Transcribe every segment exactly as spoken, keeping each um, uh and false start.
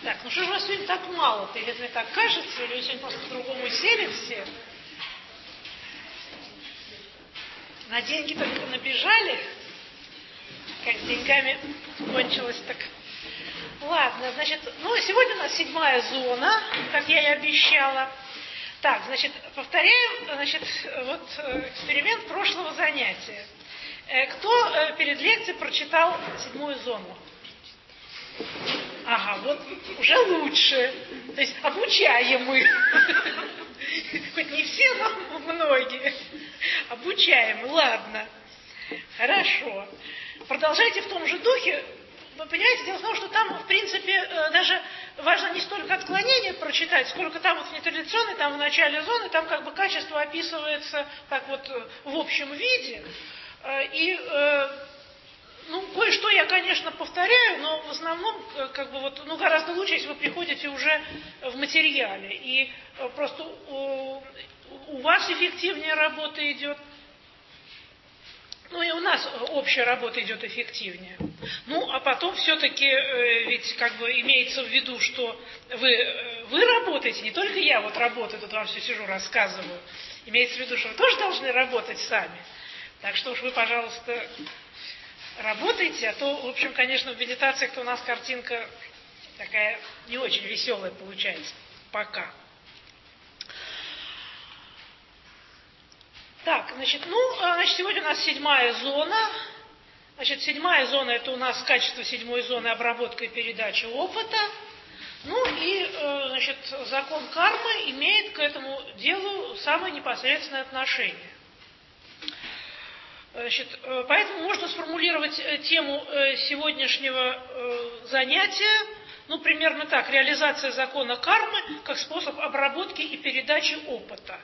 Так, ну что же у вас сегодня так мало-то? Или это мне так кажется, или вы сегодня просто по-другому сели все? На деньги только набежали? Как с деньгами кончилось, так... Ладно, значит, ну, сегодня у нас седьмая зона, как я и обещала. Так, значит, повторяем, значит, вот эксперимент прошлого занятия. Кто перед лекцией прочитал седьмую зону? Ага, вот уже лучше. То есть обучаемый. Хоть не все, но многие. Обучаемый, ладно. Хорошо. Продолжайте в том же духе. Вы понимаете, дело в том, что там, в принципе, даже важно не столько отклонение прочитать, сколько там вот в нетрадиционной, там в начале зоны, там как бы качество описывается так вот в общем виде. И, ну, кое-что я, конечно, повторяю, но в основном, как бы вот, ну, гораздо лучше, если вы приходите уже в материале. И просто у, у вас эффективнее работа идет. Ну и у нас общая работа идет эффективнее. Ну, а потом все-таки, э, ведь как бы имеется в виду, что вы, э, вы работаете, не только я вот работаю, тут вам все сижу, рассказываю. Имеется в виду, что вы тоже должны работать сами. Так что уж вы, пожалуйста, работайте, а то, в общем, конечно, в медитациях-то у нас картинка такая не очень веселая получается. Пока. Так, значит, ну, значит, сегодня у нас седьмая зона. Значит, седьмая зона – это у нас качество седьмой зоны обработка и передача опыта. Ну и, значит, закон кармы имеет к этому делу самое непосредственное отношение. Значит, поэтому можно сформулировать тему сегодняшнего занятия, ну, примерно так: реализация закона кармы как способ обработки и передачи опыта.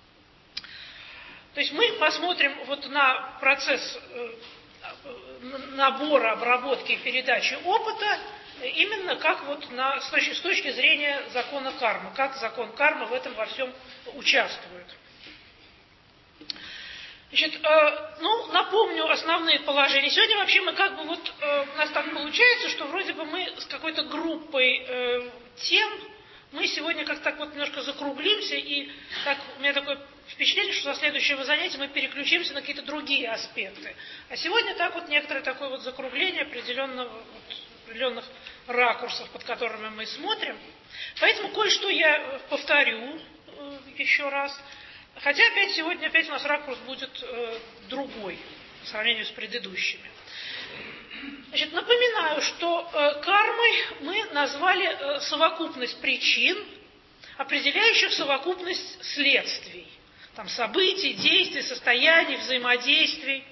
То есть мы посмотрим вот на процесс набора, обработки и передачи опыта именно как вот на, с, точки, с точки зрения закона кармы, как закон кармы в этом во всем участвует. Значит, э, ну, напомню основные положения. Сегодня вообще мы как бы вот, э, у нас так получается, что вроде бы мы с какой-то группой э, тем, мы сегодня как-то так вот немножко закруглимся, и так, у меня такое впечатление, что со следующего занятия мы переключимся на какие-то другие аспекты. А сегодня так вот некоторое такое вот закругление определенного, вот, определенных ракурсов, под которыми мы смотрим. Поэтому кое-что я повторю э, еще раз. Хотя опять сегодня опять у нас ракурс будет э, другой по сравнению с предыдущими. Значит, напоминаю, что э, кармой мы назвали э, совокупность причин, определяющих совокупность следствий. Там событий, действий, состояний, взаимодействий.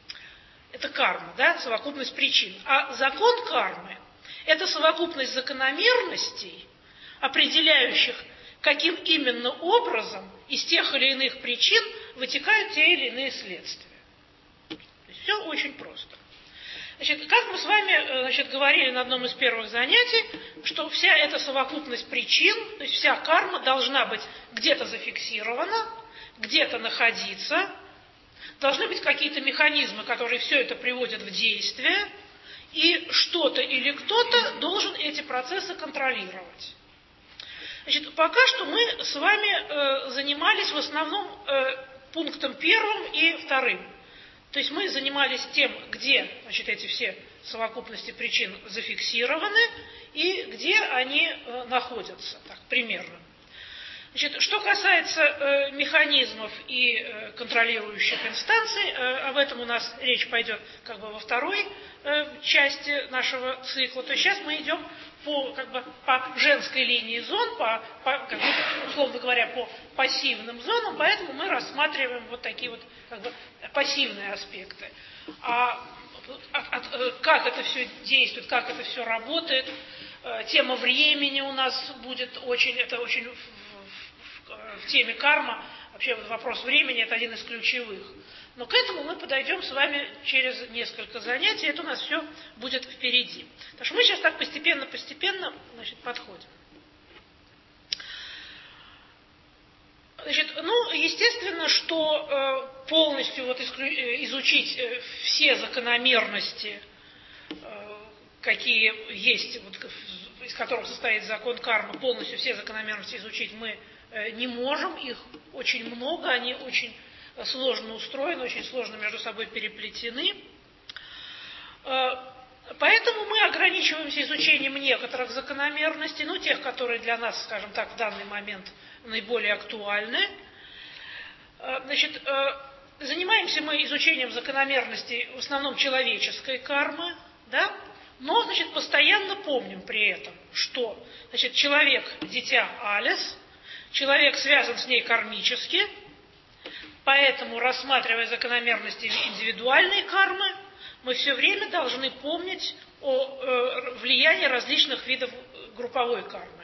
Это карма, да, совокупность причин. А закон кармы – это совокупность закономерностей, определяющих, каким именно образом из тех или иных причин вытекают те или иные следствия. То есть все очень просто. Значит, как мы с вами, значит, говорили на одном из первых занятий, что вся эта совокупность причин, то есть вся карма должна быть где-то зафиксирована, где-то находиться, должны быть какие-то механизмы, которые все это приводят в действие, и что-то или кто-то должен эти процессы контролировать. Значит, пока что мы с вами э, занимались в основном э, пунктом первым и вторым. То есть мы занимались тем, где, значит, эти все совокупности причин зафиксированы и где они э, находятся, так, примерно. Значит, что касается э, механизмов и э, контролирующих инстанций, э, об этом у нас речь пойдет как бы во второй э, части нашего цикла. То есть сейчас мы идем по, как бы, по женской линии зон, по, по, как бы, условно говоря, по пассивным зонам, поэтому мы рассматриваем вот такие вот как бы пассивные аспекты. А от, от, как это все действует, как это все работает, э, тема времени у нас будет очень, это очень в, в, в теме карма, вообще вот вопрос времени – это один из ключевых. Но к этому мы подойдем с вами через несколько занятий, это у нас все будет впереди. Так что мы сейчас так постепенно-постепенно, значит, подходим. Значит, ну, естественно, что э, полностью вот исклю, э, изучить э, все закономерности, э, какие есть, вот, из которых состоит закон кармы, полностью все закономерности изучить мы не можем. Их очень много, они очень сложно устроены, очень сложно между собой переплетены. Поэтому мы ограничиваемся изучением некоторых закономерностей, ну, тех, которые для нас, скажем так, в данный момент наиболее актуальны. Значит, занимаемся мы изучением закономерностей в основном человеческой кармы, да? Но, значит, постоянно помним при этом, что, значит, человек – дитя Алис, человек связан с ней кармически, поэтому, рассматривая закономерности индивидуальной кармы, мы все время должны помнить о э, влиянии различных видов групповой кармы.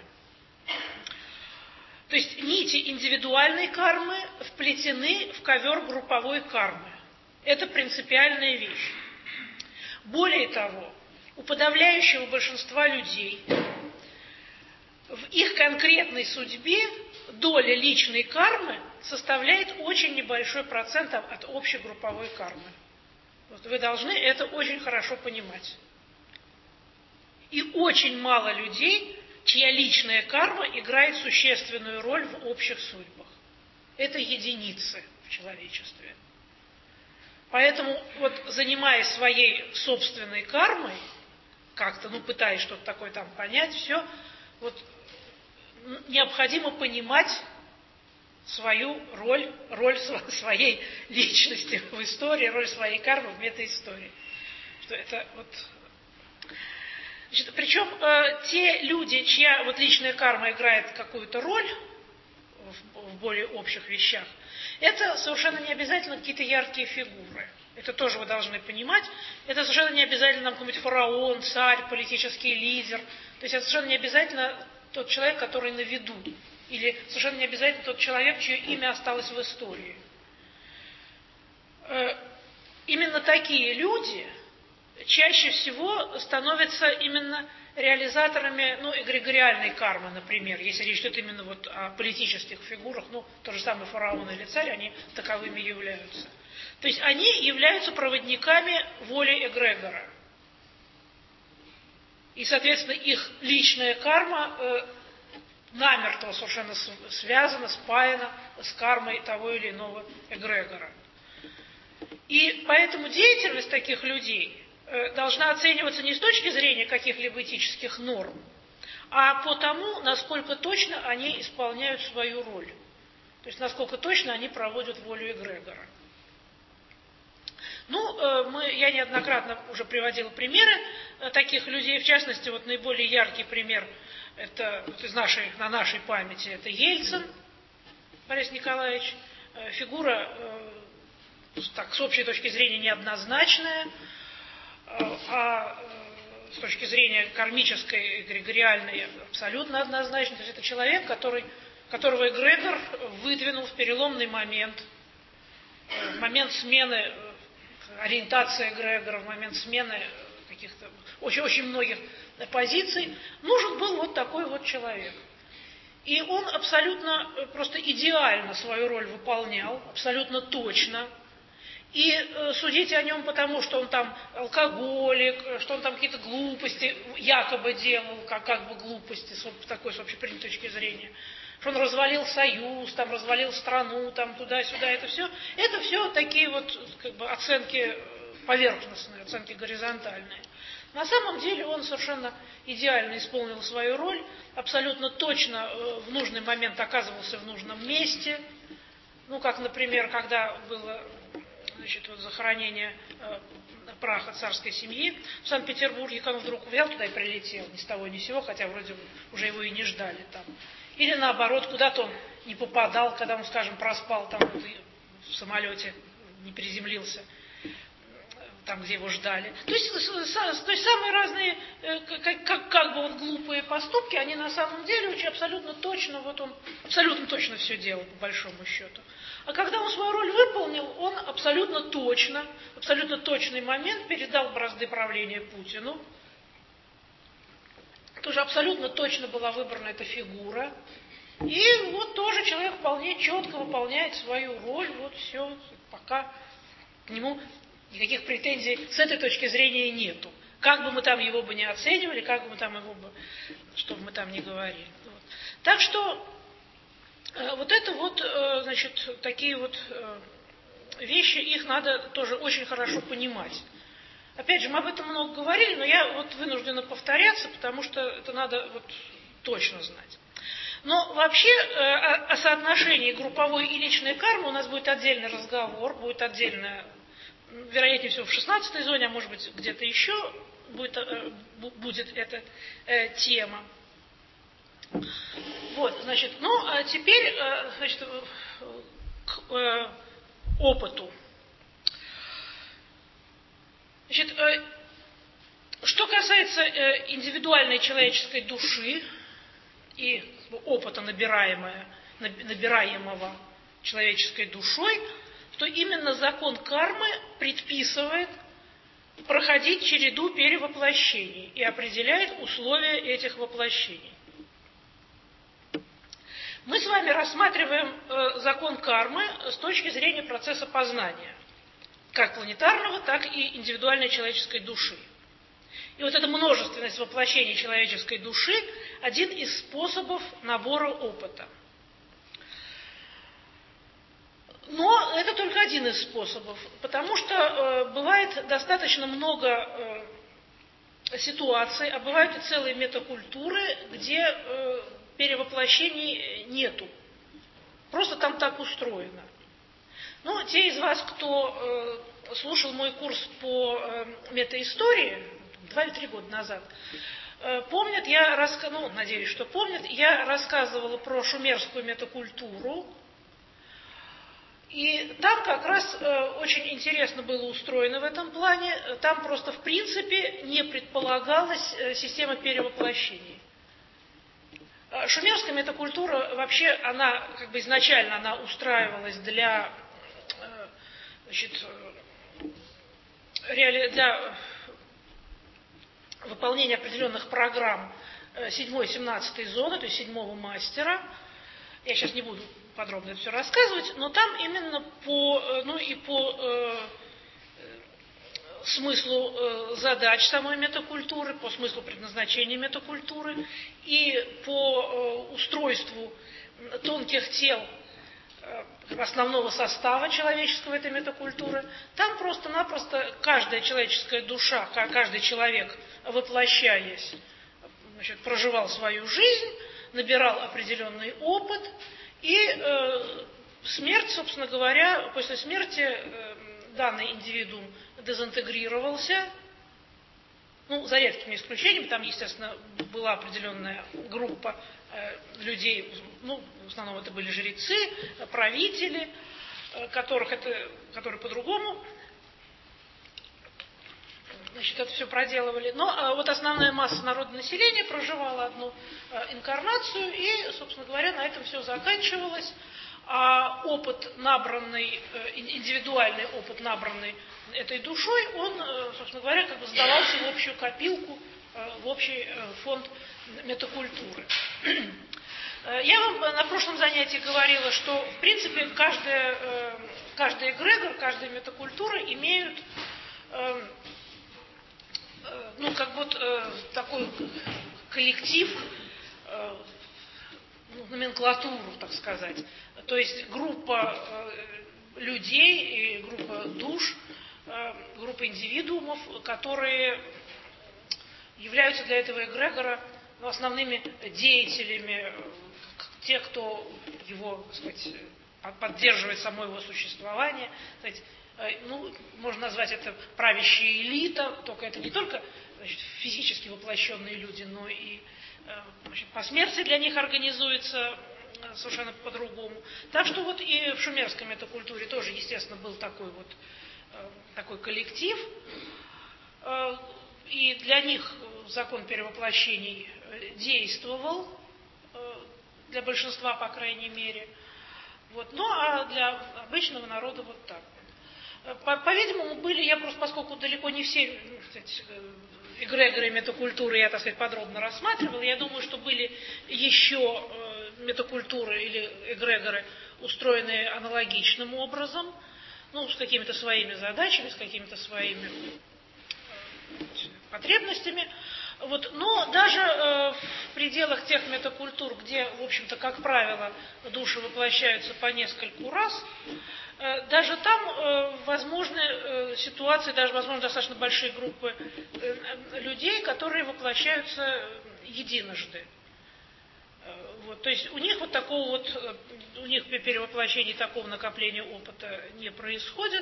То есть нити индивидуальной кармы вплетены в ковер групповой кармы. Это принципиальная вещь. Более того, у подавляющего большинства людей в их конкретной судьбе доля личной кармы составляет очень небольшой процент от общей групповой кармы. Вот вы должны это очень хорошо понимать. И очень мало людей, чья личная карма играет существенную роль в общих судьбах. Это единицы в человечестве. Поэтому, вот, занимаясь своей собственной кармой, как-то, ну, пытаясь что-то такое там понять, все, вот, необходимо понимать свою роль, роль своей личности в истории, роль своей кармы в метаистории. Что это вот... Значит, причем э, те люди, чья вот личная карма играет какую-то роль в, в более общих вещах, это совершенно не обязательно какие-то яркие фигуры. Это тоже вы должны понимать. Это совершенно не обязательно какой-нибудь фараон, царь, политический лидер. То есть это совершенно не обязательно тот человек, который на виду. Или совершенно не обязательно тот человек, чье имя осталось в истории. Именно такие люди чаще всего становятся именно реализаторами, ну, эгрегориальной кармы, например, если речь идет именно вот о политических фигурах, ну, то же самое фараон или царь, они таковыми являются. То есть они являются проводниками воли эгрегора. И, соответственно, их личная карма э, намертво совершенно связана, спаяна с кармой того или иного эгрегора. И поэтому деятельность таких людей э, должна оцениваться не с точки зрения каких-либо этических норм, а по тому, насколько точно они исполняют свою роль. То есть, насколько точно они проводят волю эгрегора. Ну, э, мы, я неоднократно уже приводила примеры э, таких людей, в частности, вот наиболее яркий пример это вот из нашей, на нашей памяти, это Ельцин Борис Николаевич, э, фигура, э, так, с общей точки зрения неоднозначная, э, а э, с точки зрения кармической, эгрегориальной абсолютно однозначная. То есть это человек, который, которого эгрегор выдвинул в переломный момент, э, в момент смены ориентация эгрегора, в момент смены каких-то очень, очень многих позиций, нужен был вот такой вот человек. И он абсолютно, просто идеально свою роль выполнял, абсолютно точно. И э, судить о нем потому, что он там алкоголик, что он там какие-то глупости якобы делал, как, как бы глупости, с такой с общепринятой точки зрения, что он развалил союз, там развалил страну, там туда-сюда, это все, это все такие вот как бы оценки поверхностные, оценки горизонтальные. На самом деле он совершенно идеально исполнил свою роль, абсолютно точно в нужный момент оказывался в нужном месте. Ну, как, например, когда было, значит, вот захоронение э, праха царской семьи в Санкт-Петербурге, как он вдруг взял туда и прилетел, ни с того ни с сего, хотя вроде бы уже его и не ждали там. Или наоборот, куда-то он не попадал, когда он, скажем, проспал там в самолете, не приземлился там, где его ждали. То есть, то есть самые разные, как, как, как бы вот глупые поступки, они на самом деле очень абсолютно точно, вот он абсолютно точно все делал, по большому счету. А когда он свою роль выполнил, он абсолютно точно, абсолютно точный момент передал бразды правления Путину. Тоже абсолютно точно была выбрана эта фигура. И вот тоже человек вполне четко выполняет свою роль. Вот все, пока к нему никаких претензий с этой точки зрения нету. Как бы мы там его бы не оценивали, как бы мы там его бы там ни говорили. Вот. Так что э, вот это вот, э, значит, такие вот э, вещи, их надо тоже очень хорошо понимать. Опять же, мы об этом много говорили, но я вот вынуждена повторяться, потому что это надо вот точно знать. Но вообще э, о, о соотношении групповой и личной кармы у нас будет отдельный разговор, будет отдельная, вероятнее всего в шестнадцатой зоне, а может быть где-то еще будет, э, будет эта э, тема. Вот, значит, ну а теперь, э, значит, к э, опыту. Значит, э, что касается э, индивидуальной человеческой души и опыта, набираемого, набираемого человеческой душой, то именно закон кармы предписывает проходить череду перевоплощений и определяет условия этих воплощений. Мы с вами рассматриваем э, закон кармы с точки зрения процесса познания, как планетарного, так и индивидуальной человеческой души. И вот эта множественность воплощений человеческой души – один из способов набора опыта. Но это только один из способов, потому что э, бывает достаточно много э, ситуаций, а бывают и целые метакультуры, где э, перевоплощений нету. Просто там так устроено. Ну, те из вас, кто э, слушал мой курс по э, метаистории два или три года назад, э, помнят, я раска... ну, надеюсь, что помнят, я рассказывала про шумерскую метакультуру. И там как раз э, очень интересно было устроено в этом плане. Там просто в принципе не предполагалась э, система перевоплощений. Э, шумерская метакультура вообще, она как бы изначально она устраивалась для, э, значит, реали... для выполнения определенных программ э, седьмой-семнадцатой зоны, то есть седьмого мастера. Я сейчас не буду подробно это все рассказывать, но там именно по, ну и по э, смыслу э, задач самой метакультуры, по смыслу предназначения метакультуры и по э, устройству тонких тел э, основного состава человеческого этой метакультуры, там просто-напросто каждая человеческая душа, каждый человек, воплощаясь, значит, проживал свою жизнь, набирал определенный опыт, и э, смерть, собственно говоря, после смерти э, данный индивидуум дезинтегрировался, ну, за редкими исключениями, там, естественно, была определенная группа э, людей, ну, в основном это были жрецы, правители, э, которых это, которые по-другому, значит, это все проделывали. Но э, вот основная масса народного населения проживала одну э, инкарнацию, и, собственно говоря, на этом все заканчивалось. А опыт, набранный, э, индивидуальный опыт, набранный этой душой, он, э, собственно говоря, как бы сдавался в общую копилку, э, в общий э, фонд метакультуры. Я вам на прошлом занятии говорила, что, в принципе, каждая, э, каждый эгрегор, каждая метакультура имеют э, ну, как вот э, такой коллектив, э, ну, номенклатуру, так сказать. То есть группа э, людей и группа душ, э, группа индивидуумов, которые являются для этого эгрегора, ну, основными деятелями, тех, кто его, так сказать, поддерживает само его существование, так сказать, ну, можно назвать это правящая элита, только это не только, значит, физически воплощенные люди, но и, значит, посмертие для них организуется совершенно по-другому. Так что вот и в шумерской метакультуре тоже, естественно, был такой вот такой коллектив, и для них закон перевоплощений действовал, для большинства, по крайней мере. Вот. Ну, а для обычного народа вот так. По-видимому, были, я просто, поскольку далеко не все, кстати, эгрегоры метакультуры я, так сказать, подробно рассматривала, я думаю, что были еще метакультуры или эгрегоры, устроенные аналогичным образом, ну, с какими-то своими задачами, с какими-то своими потребностями. Вот, но даже э, в пределах тех метакультур, где, в общем-то, как правило, души воплощаются по нескольку раз, э, даже там э, возможны э, ситуации, даже возможно достаточно большие группы э, людей, которые воплощаются единожды. Э, вот, то есть у них вот такого вот, э, у них перевоплощений такого накопления опыта не происходит.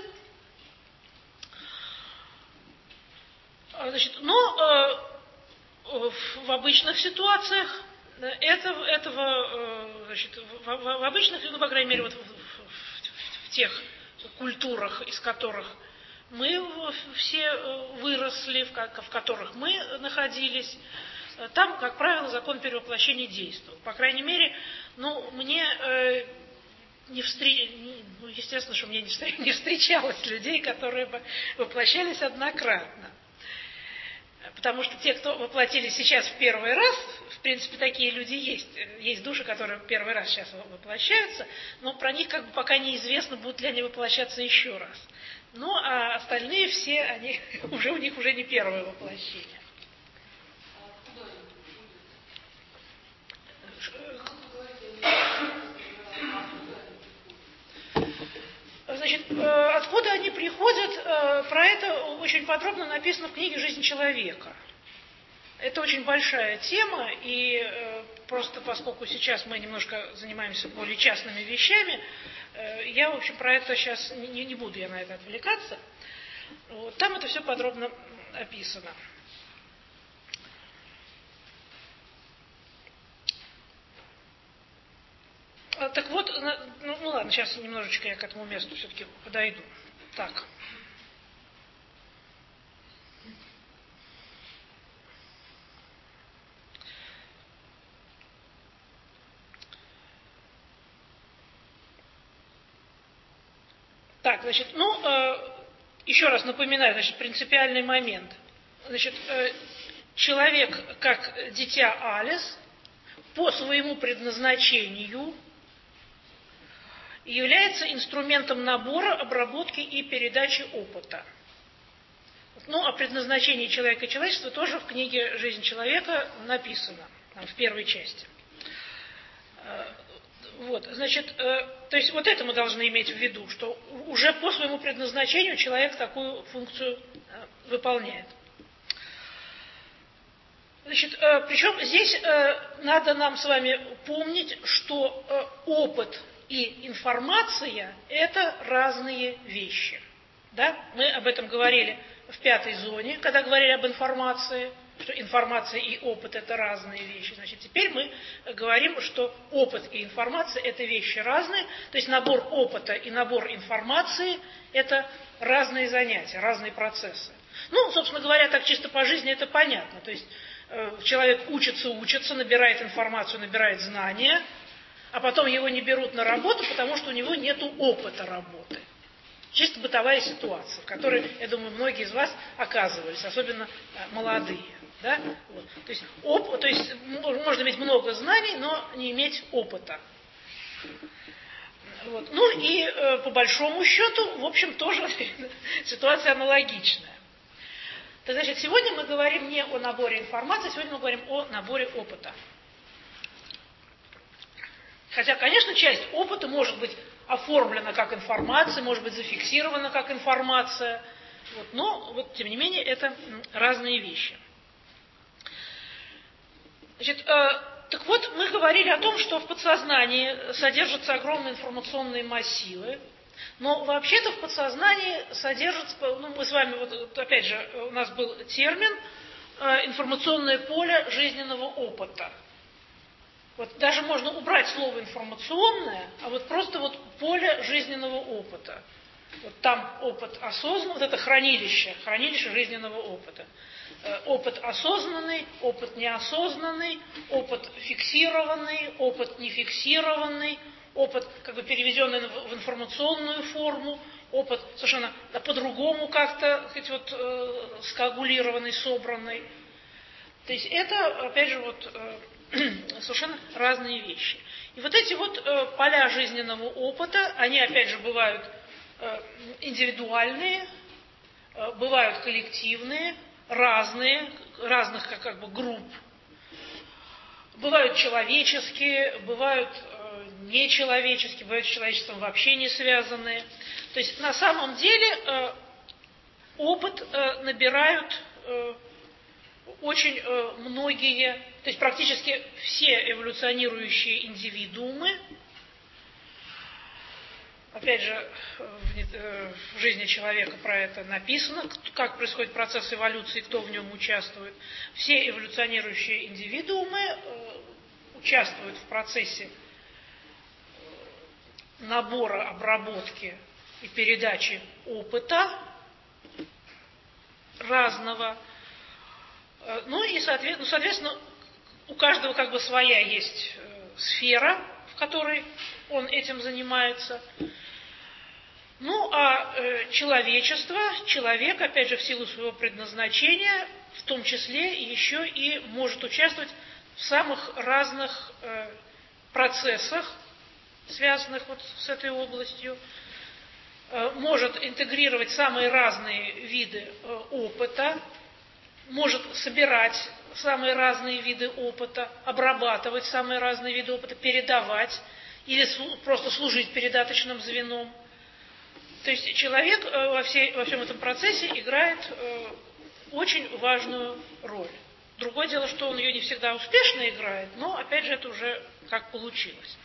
Значит, но э, в обычных ситуациях этого, этого значит, в, в, в обычных, ну, по крайней мере, вот в, в, в, в тех культурах, из которых мы все выросли, в, в которых мы находились, там, как правило, закон перевоплощения действовал. По крайней мере, ну, мне э, не встреч... ну, естественно, что мне не, встреч... не встречалось людей, которые бы воплощались однократно. Потому что те, кто воплотились сейчас в первый раз, в принципе, такие люди есть. Есть души, которые в первый раз сейчас воплощаются, но про них как бы пока неизвестно, будут ли они воплощаться еще раз. Ну, а остальные все, они уже у них уже не первое воплощение. Значит, откуда они приходят, про это очень подробно написано в книге «Жизнь человека». Это очень большая тема, и просто поскольку сейчас мы немножко занимаемся более частными вещами, я, в общем, про это сейчас не, не буду я на это отвлекаться. Вот, там это все подробно описано. Так вот, ну, ну ладно, сейчас немножечко я к этому месту все-таки подойду. Так. Так, значит, ну, э, еще раз напоминаю, значит, принципиальный момент. Значит, э, человек, как дитя Алис, по своему предназначению является инструментом набора, обработки и передачи опыта. Ну, о предназначении человека и человечества тоже в книге «Жизнь человека» написано, там, в первой части. Вот, значит, э, то есть вот это мы должны иметь в виду, что уже по своему предназначению человек такую функцию э, выполняет. Значит, э, причем здесь э, надо нам с вами помнить, что э, опыт и информация – это разные вещи. Да? Мы об этом говорили в пятой зоне, когда говорили об информации, что информация и опыт – это разные вещи. Значит, теперь мы говорим, что опыт и информация – это вещи разные, то есть набор опыта и набор информации – это разные занятия, разные процессы. Ну, собственно говоря, так чисто по жизни это понятно. То есть э, человек учится, учится, набирает информацию, набирает знания, а потом его не берут на работу, потому что у него нет опыта работы. Чисто бытовая ситуация, в которой, я думаю, многие из вас оказывались, особенно молодые. Да? Вот. То есть, оп, то есть можно иметь много знаний, но не иметь опыта. Вот. Ну и э, по большому счету, в общем, тоже ситуация аналогичная. Так, значит, сегодня мы говорим не о наборе информации, сегодня мы говорим о наборе опыта. Хотя, конечно, часть опыта может быть оформлена как информация, может быть зафиксирована как информация, вот, но, вот, тем не менее, это разные вещи. Значит, э, так вот, мы говорили о том, что в подсознании содержатся огромные информационные массивы, но вообще-то в подсознании содержится, ну, мы с вами, вот, опять же, у нас был термин э, информационное поле жизненного опыта. Вот даже можно убрать слово информационное, а вот просто вот поле жизненного опыта. Вот там опыт осознанный, вот это хранилище, хранилище жизненного опыта. Э, опыт осознанный, опыт неосознанный, опыт фиксированный, опыт нефиксированный, опыт, как бы переведенный в информационную форму, опыт совершенно по-другому как-то, хоть вот, э, скоагулированный, собранный. То есть это, опять же, вот э, совершенно разные вещи. И вот эти вот э, поля жизненного опыта, они, опять же, бывают э, индивидуальные, э, бывают коллективные, разные, разных как, как бы групп. Бывают человеческие, бывают э, нечеловеческие, бывают с человечеством вообще не связанные. То есть на самом деле э, опыт э, набирают э, очень э, многие, то есть практически все эволюционирующие индивидуумы. Опять же, в жизни человека про это написано, как происходит процесс эволюции, кто в нем участвует. Все эволюционирующие индивидуумы участвуют в процессе набора, обработки и передачи опыта разного. Ну и, соответственно, у каждого как бы своя есть сфера, в которой он этим занимается. Ну, а э, человечество, человек, опять же, в силу своего предназначения, в том числе еще и может участвовать в самых разных э, процессах, связанных вот с этой областью, э, может интегрировать самые разные виды э, опыта, может собирать самые разные виды опыта, обрабатывать самые разные виды опыта, передавать или просто служить передаточным звеном. То есть человек во, всей, во всем этом процессе играет э, очень важную роль. Другое дело, что он ее не всегда успешно играет, но, опять же, это уже как получилось.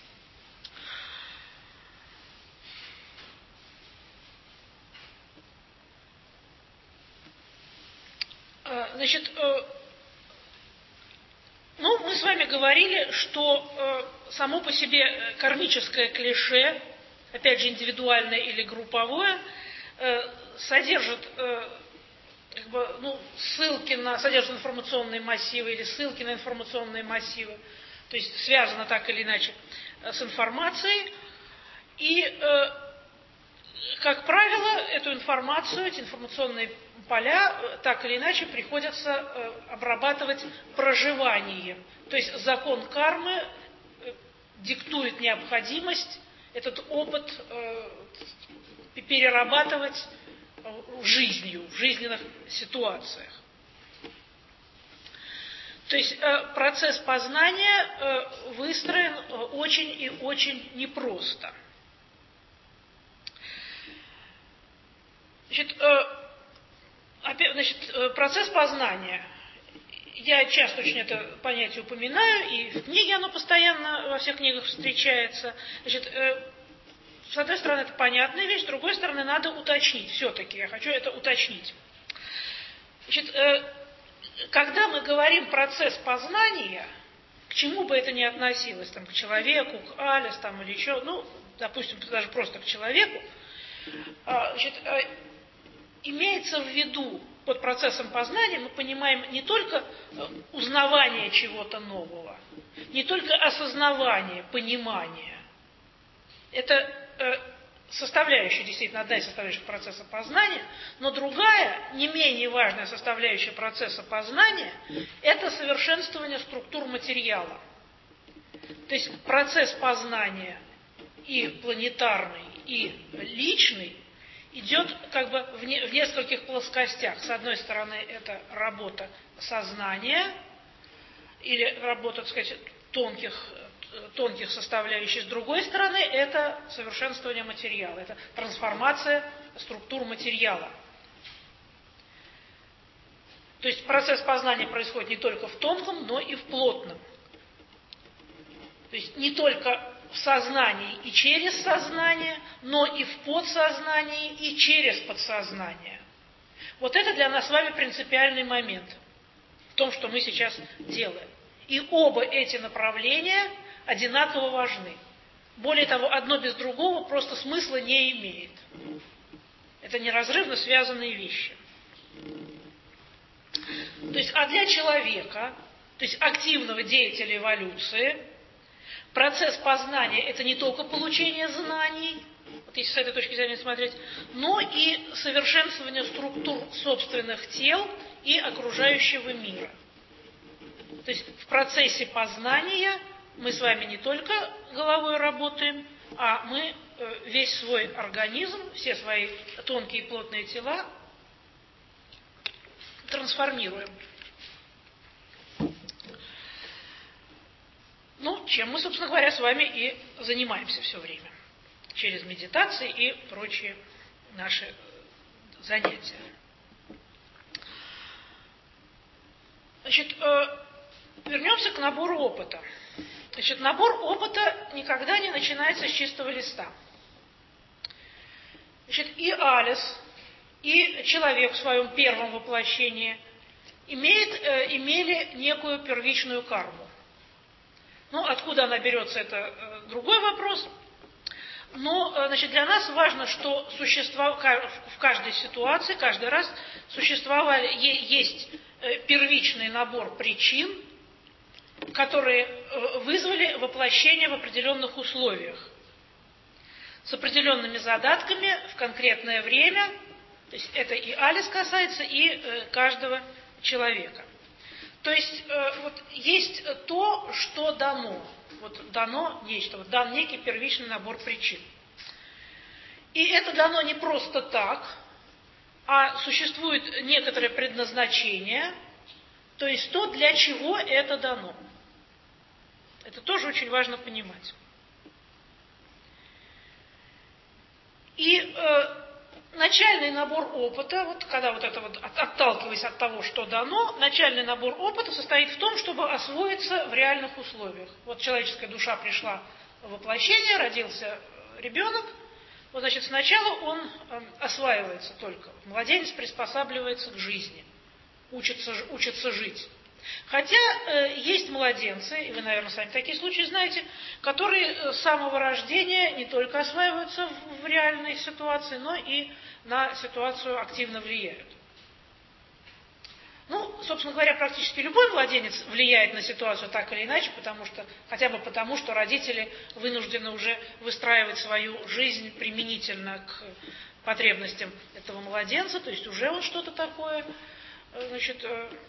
Э, значит, э, ну, мы с вами говорили, что э, само по себе кармическое клише, опять же, индивидуальное или групповое, э, содержит э, как бы, ну, ссылки на, содержит информационные массивы или ссылки на информационные массивы, то есть связано так или иначе э, с информацией. И, э, как правило, эту информацию, эти информационные поля, э, так или иначе приходится э, обрабатывать проживанием. То есть закон кармы э, диктует необходимость этот опыт э, перерабатывать жизнью, в жизненных ситуациях. То есть э, процесс познания э, выстроен э, очень и очень непросто. Значит, э, опять, значит, э, процесс познания. Я часто очень это понятие упоминаю, и в книге оно постоянно во всех книгах встречается. Значит, э, с одной стороны, это понятная вещь, с другой стороны, надо уточнить. Все-таки я хочу это уточнить. Значит, э, когда мы говорим процесс познания, к чему бы это ни относилось, там, к человеку, к Алис, там, или еще, ну, допустим, даже просто к человеку, э, значит, э, имеется в виду под процессом познания, мы понимаем не только узнавание чего-то нового, не только осознавание, понимание. Это э, составляющая, действительно, одна из составляющих процесса познания, но другая, не менее важная составляющая процесса познания, это совершенствование структур материала. То есть процесс познания и планетарный, и личный идет как бы в, не, в нескольких плоскостях. С одной стороны, это работа сознания, или работа, так сказать, тонких, тонких составляющих. С другой стороны, это совершенствование материала, это трансформация структур материала. То есть процесс познания происходит не только в тонком, но и в плотном. То есть не только в сознании и через сознание, но и в подсознании и через подсознание. Вот это для нас с вами принципиальный момент в том, что мы сейчас делаем. И оба эти направления одинаково важны. Более того, одно без другого просто смысла не имеет. Это неразрывно связанные вещи. То есть, а для человека, то есть активного деятеля эволюции, процесс познания – это не только получение знаний, вот если с этой точки зрения смотреть, но и совершенствование структур собственных тел и окружающего мира. То есть в процессе познания мы с вами не только головой работаем, а мы весь свой организм, все свои тонкие и плотные тела трансформируем. Ну, чем мы, собственно говоря, с вами и занимаемся все время. Через медитации и прочие наши занятия. Значит, вернемся к набору опыта. Значит, набор опыта никогда не начинается с чистого листа. Значит, и Алис, и человек в своем первом воплощении имеет, э, имели некую первичную карму. Ну, откуда она берется, это э, другой вопрос. Но, э, значит, для нас важно, что существа, в каждой ситуации, каждый раз существовали, е, есть э, первичный набор причин, которые э, вызвали воплощение в определенных условиях, с определенными задатками в конкретное время. То есть это и Алис касается, и э, каждого человека. То есть э, вот есть то, что дано. Вот дано нечто, вот дан некий первичный набор причин. И это дано не просто так, а существует некоторое предназначение, то есть то, для чего это дано. Это тоже очень важно понимать. И э, начальный набор опыта, вот когда вот это вот, отталкиваясь от того, что дано, начальный набор опыта состоит в том, чтобы освоиться в реальных условиях. Вот человеческая душа пришла в воплощение, родился ребенок, вот, значит, сначала он э, осваивается только. Младенец приспосабливается к жизни, учится, учится жить. Хотя э, есть младенцы, и вы, наверное, сами такие случаи знаете, которые с самого рождения не только осваиваются в, в реальной ситуации, но и на ситуацию активно влияют. Ну, собственно говоря, практически любой младенец влияет на ситуацию так или иначе, потому что, хотя бы потому, что родители вынуждены уже выстраивать свою жизнь применительно к потребностям этого младенца, то есть уже он что-то такое, значит,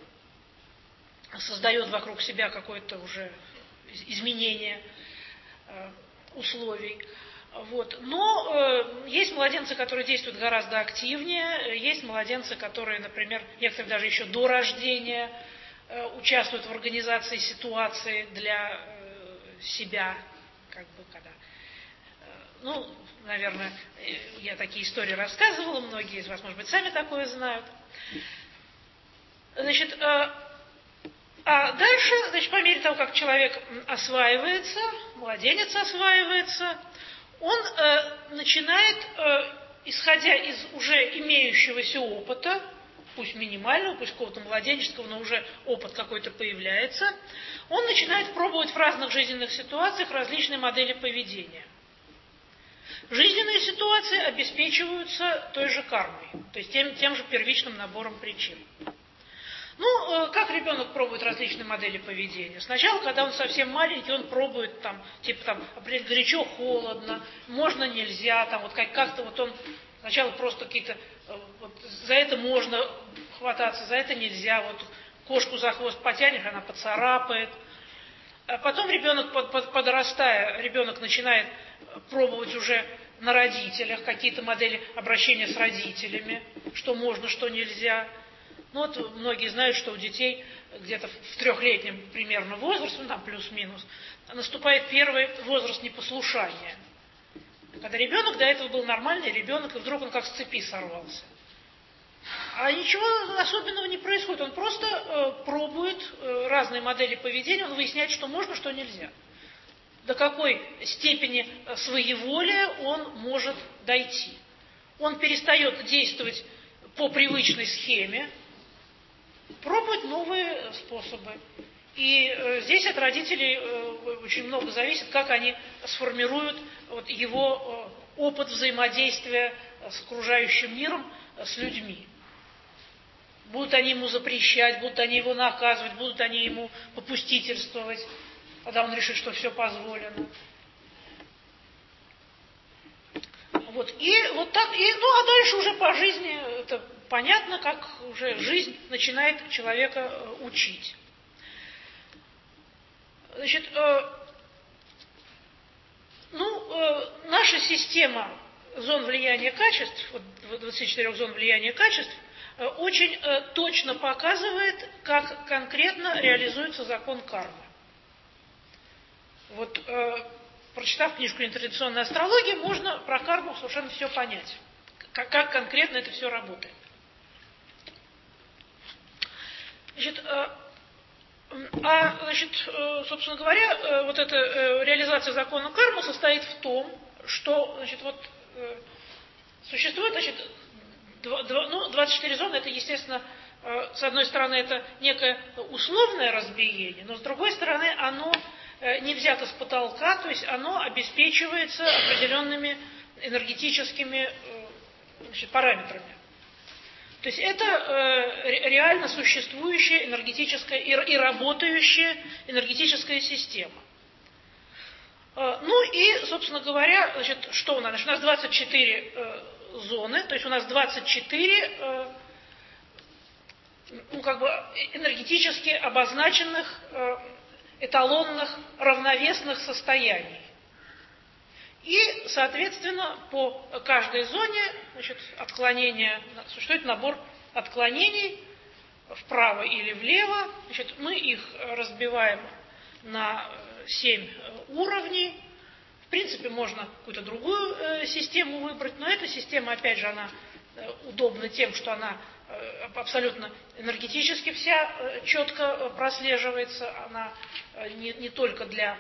создает вокруг себя какое-то уже изменение э, условий. Вот. Но э, есть младенцы, которые действуют гораздо активнее, есть младенцы, которые, например, некоторые даже еще до рождения э, участвуют в организации ситуации для э, себя, как бы, когда... Э, ну, наверное, я такие истории рассказывала, многие из вас, может быть, сами такое знают. Значит, э, А дальше, значит, по мере того, как человек осваивается, младенец осваивается, он э, начинает, э, исходя из уже имеющегося опыта, пусть минимального, пусть какого-то младенческого, но уже опыт какой-то появляется, он начинает пробовать в разных жизненных ситуациях различные модели поведения. Жизненные ситуации обеспечиваются той же кармой, то есть тем, тем же первичным набором причин. Ну, как ребенок пробует различные модели поведения? Сначала, когда он совсем маленький, он пробует там, типа там, горячо, холодно, можно, нельзя, там, вот как-то вот он сначала просто какие-то, вот, за это можно хвататься, за это нельзя, вот кошку за хвост потянешь, она поцарапает. А потом ребенок, под, под, подрастая, ребенок начинает пробовать уже на родителях какие-то модели обращения с родителями, что можно, что нельзя. Ну вот многие знают, что у детей где-то в трехлетнем примерно возрасте, ну там плюс-минус, наступает первый возраст непослушания. Когда ребенок до этого был нормальный ребенок, и вдруг он как с цепи сорвался. А ничего особенного не происходит, он просто э, пробует э, разные модели поведения, он выясняет, что можно, что нельзя. До какой степени своеволия он может дойти. Он перестает действовать по привычной схеме, пробовать новые способы. И э, здесь от родителей э, очень много зависит, как они сформируют вот, его э, опыт взаимодействия с окружающим миром, э, с людьми. Будут они ему запрещать, будут они его наказывать, будут они ему попустительствовать, когда он решит, что все позволено. Вот. И вот так, и, ну а дальше уже по жизни это понятно, как уже жизнь начинает человека э, учить. Значит, э, ну, э, наша система зон влияния качеств, вот двадцать четыре зон влияния качеств, очень точно показывает, как конкретно реализуется закон кармы. Вот, прочитав книжку «Нетрадиционная астрология», можно про карму совершенно все понять, как, как конкретно это все работает. Значит, а, значит, собственно говоря, вот эта реализация закона кармы состоит в том, что, значит, вот существует, значит, ну, двадцать четыре зоны, это, естественно, с одной стороны, это некое условное разбиение, но с другой стороны, оно не взято с потолка, то есть оно обеспечивается определенными энергетическими, значит, параметрами. То есть это э, реально существующая энергетическая и, и работающая энергетическая система. Э, ну и, собственно говоря, значит, что у нас? Значит, у нас двадцать четыре э, зоны, то есть у нас двадцать четыре э, ну, как бы энергетически обозначенных э, эталонных равновесных состояний. И, соответственно, по каждой зоне, значит, отклонения, существует набор отклонений вправо или влево. Значит, мы их разбиваем на семь уровней. В принципе, можно какую-то другую э, систему выбрать, но эта система, опять же, она э, удобна тем, что она э, абсолютно энергетически вся э, четко прослеживается. Она э, не, не только для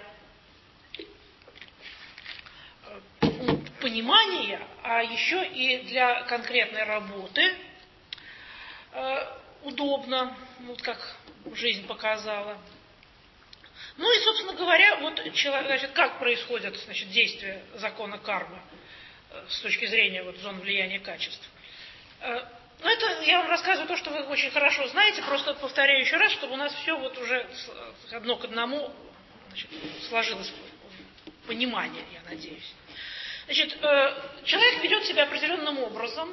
понимания, а еще и для конкретной работы э, удобно, вот как жизнь показала. Ну и, собственно говоря, вот, человек, значит, как происходит, значит, действие закона кармы э, с точки зрения вот, зон влияния качеств. Э, ну это я вам рассказываю то, что вы очень хорошо знаете, просто повторяю еще раз, чтобы у нас все вот уже одно к одному, значит, сложилось понимание, я надеюсь. Значит, человек ведет себя определенным образом,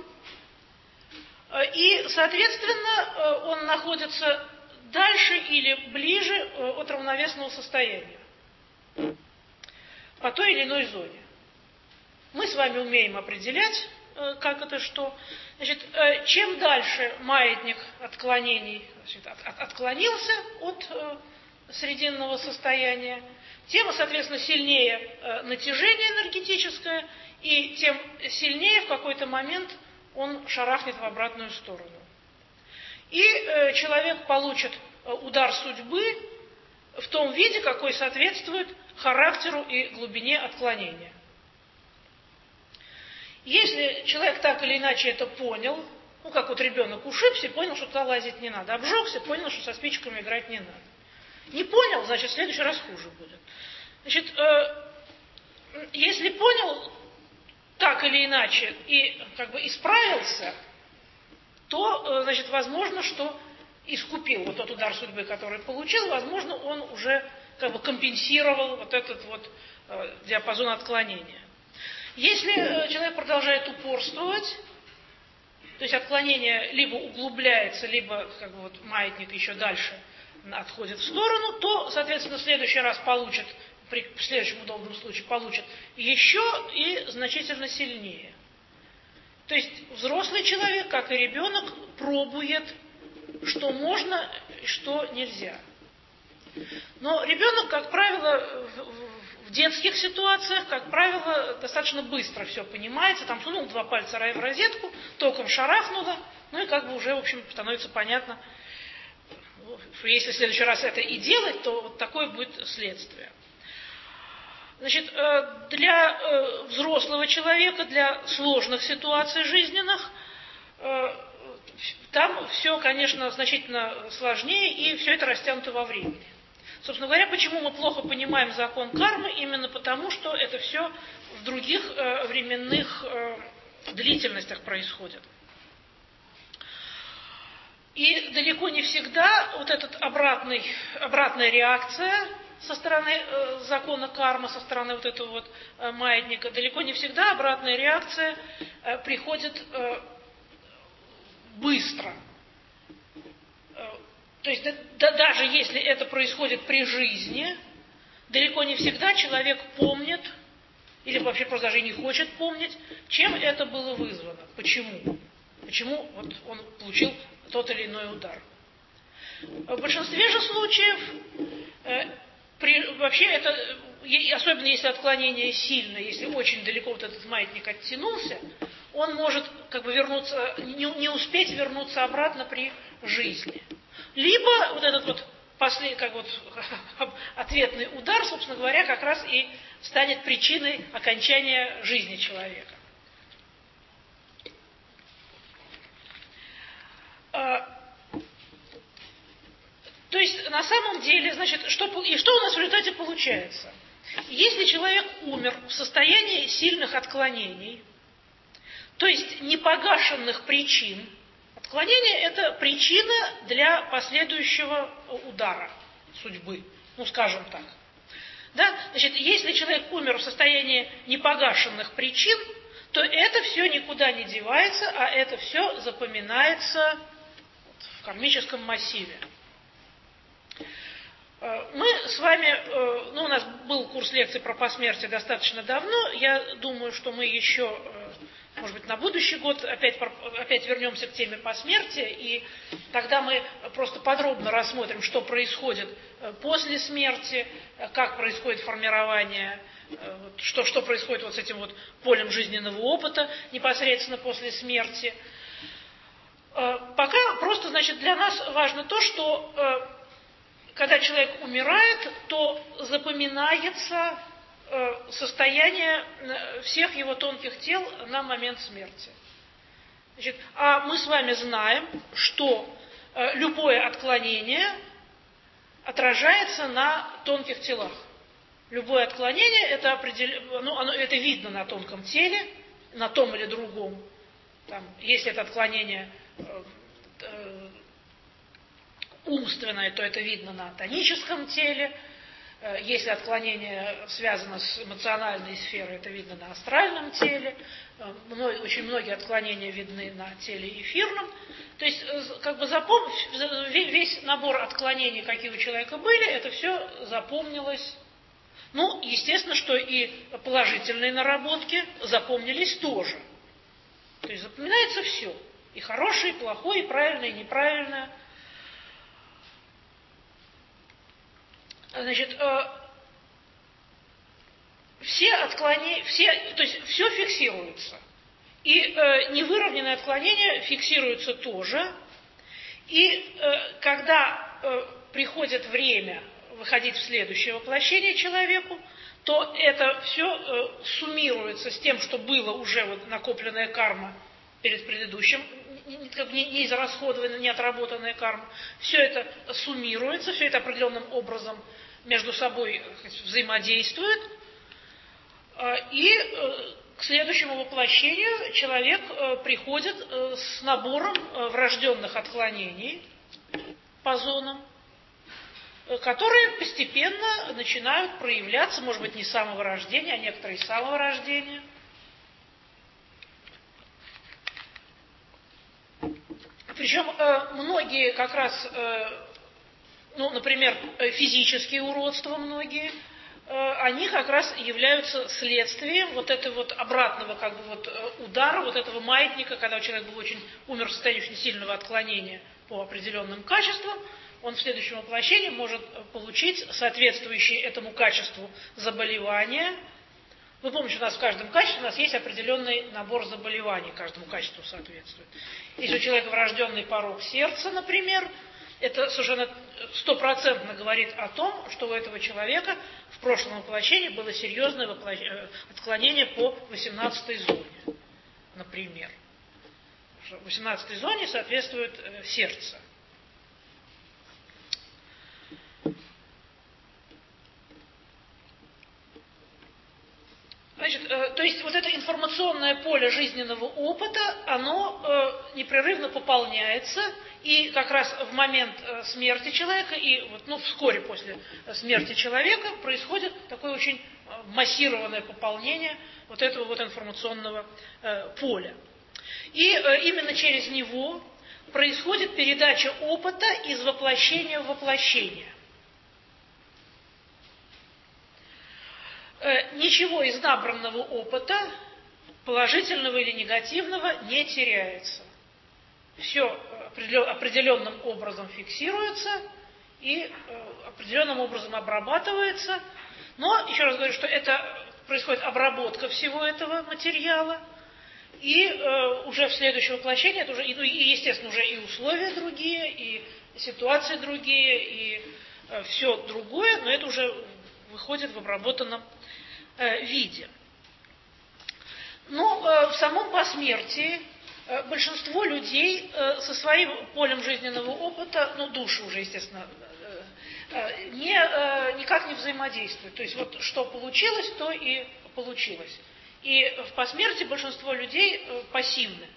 и, соответственно, он находится дальше или ближе от равновесного состояния по той или иной зоне. Мы с вами умеем определять, как это что. Значит, чем дальше маятник отклонений, значит, от, от, отклонился от срединного состояния, тем, соответственно, сильнее э, натяжение энергетическое, и тем сильнее в какой-то момент он шарахнет в обратную сторону. И э, человек получит э, удар судьбы в том виде, какой соответствует характеру и глубине отклонения. Если человек так или иначе это понял, ну, как вот ребенок ушибся, понял, что туда лазить не надо, обжегся, понял, что со спичками играть не надо. Не понял, значит, в следующий раз хуже будет. Значит, э, если понял так или иначе и как бы исправился, то, э, значит, возможно, что искупил вот тот удар судьбы, который получил, возможно, он уже как бы компенсировал вот этот вот э, диапазон отклонения. Если э, человек продолжает упорствовать, то есть отклонение либо углубляется, либо как бы вот маятник еще дальше отходит в сторону, то, соответственно, в следующий раз получит, при в следующем удобном случае получит еще и значительно сильнее. То есть взрослый человек, как и ребенок, пробует, что можно и что нельзя. Но ребенок, как правило, в детских ситуациях, как правило, достаточно быстро все понимается. Там сунул два пальца в розетку, током шарахнуло, ну и как бы уже, в общем, становится понятно, что если в следующий раз это и делать, то вот такое будет следствие. Значит, для взрослого человека, для сложных ситуаций жизненных, там все, конечно, значительно сложнее, и все это растянуто во времени. Собственно говоря, почему мы плохо понимаем закон кармы? Именно потому, что это все в других временных длительностях происходит. И далеко не всегда вот эта обратная реакция со стороны э, закона кармы, со стороны вот этого вот э, маятника, далеко не всегда обратная реакция э, приходит э, быстро. Э, то есть да, даже если это происходит при жизни, далеко не всегда человек помнит, или вообще просто даже и не хочет помнить, чем это было вызвано, почему. почему вот он получил тот или иной удар. В большинстве же случаев э, при, вообще это, особенно если отклонение сильное, если очень далеко вот этот маятник оттянулся, он может как бы вернуться, не, не успеть вернуться обратно при жизни. Либо вот этот вот послед, как вот, ответный удар, собственно говоря, как раз и станет причиной окончания жизни человека. То есть, на самом деле, значит, что, и что у нас в результате получается? Если человек умер в состоянии сильных отклонений, то есть непогашенных причин, отклонение – это причина для последующего удара судьбы, ну, скажем так. Да? Значит, если человек умер в состоянии непогашенных причин, то это все никуда не девается, а это все запоминается в кармическом массиве. Мы с вами, ну, у нас был курс лекций про посмертие достаточно давно, я думаю, что мы еще, может быть, на будущий год опять, опять вернемся к теме посмертия, и тогда мы просто подробно рассмотрим, что происходит после смерти, как происходит формирование, что, что происходит вот с этим вот полем жизненного опыта непосредственно после смерти. Пока просто, значит, для нас важно то, что когда человек умирает, то запоминается состояние всех его тонких тел на момент смерти. Значит, а мы с вами знаем, что любое отклонение отражается на тонких телах. Любое отклонение, это, определено, ну, оно, это видно на тонком теле, на том или другом. Там, если это отклонение э, э, умственное, то это видно на тоническом теле. Если отклонение связано с эмоциональной сферой, это видно на астральном теле. Очень многие отклонения видны на теле эфирном. То есть, как бы запом... весь набор отклонений, какие у человека были, это все запомнилось. Ну, естественно, что и положительные наработки запомнились тоже. То есть запоминается все. И хорошее, и плохое, и правильное, и неправильное. Значит, э, все отклонения, все, то есть все фиксируется. И э, невыровненные отклонения фиксируются тоже. И э, когда э, приходит время выходить в следующее воплощение человеку, то это все э, суммируется с тем, что было уже вот накопленная карма перед предыдущим, не, не израсходованная, не отработанная карма. Все это суммируется, все это определенным образом между собой взаимодействует, и к следующему воплощению человек приходит с набором врожденных отклонений по зонам, которые постепенно начинают проявляться, может быть, не с самого рождения, а некоторые с самого рождения. Причем многие как раз, ну, например, физические уродства многие, они как раз являются следствием вот этого вот обратного как бы вот удара, вот этого маятника, когда человек был очень, умер в состоянии очень сильного отклонения по определенным качествам, он в следующем воплощении может получить соответствующие этому качеству заболевания. Вы помните, у нас в каждом качестве у нас есть определенный набор заболеваний, каждому качеству соответствует. Если у человека врожденный порок сердца, например, это совершенно стопроцентно говорит о том, что у этого человека в прошлом воплощении было серьезное воплощ... отклонение по восемнадцатой зоне, например. восемнадцатой зоне соответствует э, сердце. Значит, э, то есть вот это информационное поле жизненного опыта, оно э, непрерывно пополняется, и как раз в момент э, смерти человека, и вот, ну, вскоре после смерти человека происходит такое очень массированное пополнение вот этого вот информационного э, поля. И э, именно через него происходит передача опыта из воплощения в воплощение. Ничего из набранного опыта, положительного или негативного, не теряется. все определенным образом фиксируется и определенным образом обрабатывается. Но, еще раз говорю, что это происходит обработка всего этого материала, и э, уже в следующем воплощении, это уже, и, и, естественно, уже и условия другие, и ситуации другие, и э, все другое, но это уже выходит в обработанном э, виде. Но э, в самом посмертии э, большинство людей э, со своим полем жизненного опыта, ну, души уже, естественно, э, э, не, э, никак не взаимодействуют. То есть вот что получилось, то и получилось. И в посмертии большинство людей э, пассивны.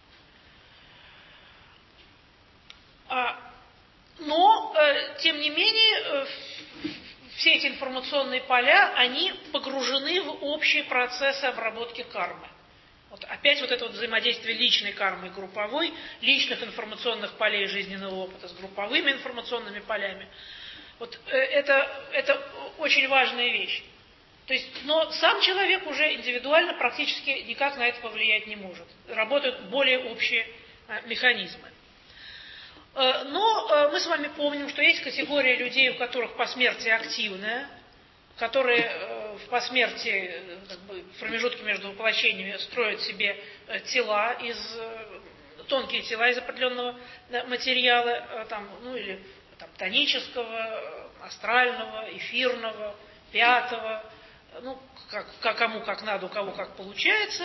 А, но, э, тем не менее, э, все эти информационные поля, они погружены в общие процессы обработки кармы. Вот опять вот это вот взаимодействие личной кармы и групповой, личных информационных полей жизненного опыта с групповыми информационными полями. Вот э, это, это очень важная вещь. То есть, но сам человек уже индивидуально практически никак на это повлиять не может. Работают более общие э, механизмы. Э, но э, мы с вами помним, что есть категория людей, у которых посмертие активное, которые э, в посмертии, э, как бы, в промежутке между воплощениями строят себе э, тела из э, тонкие тела из определенного э, материала, э, там, ну или там, тонического, астрального, эфирного, пятого. Ну, как, как, кому как надо, у кого как получается.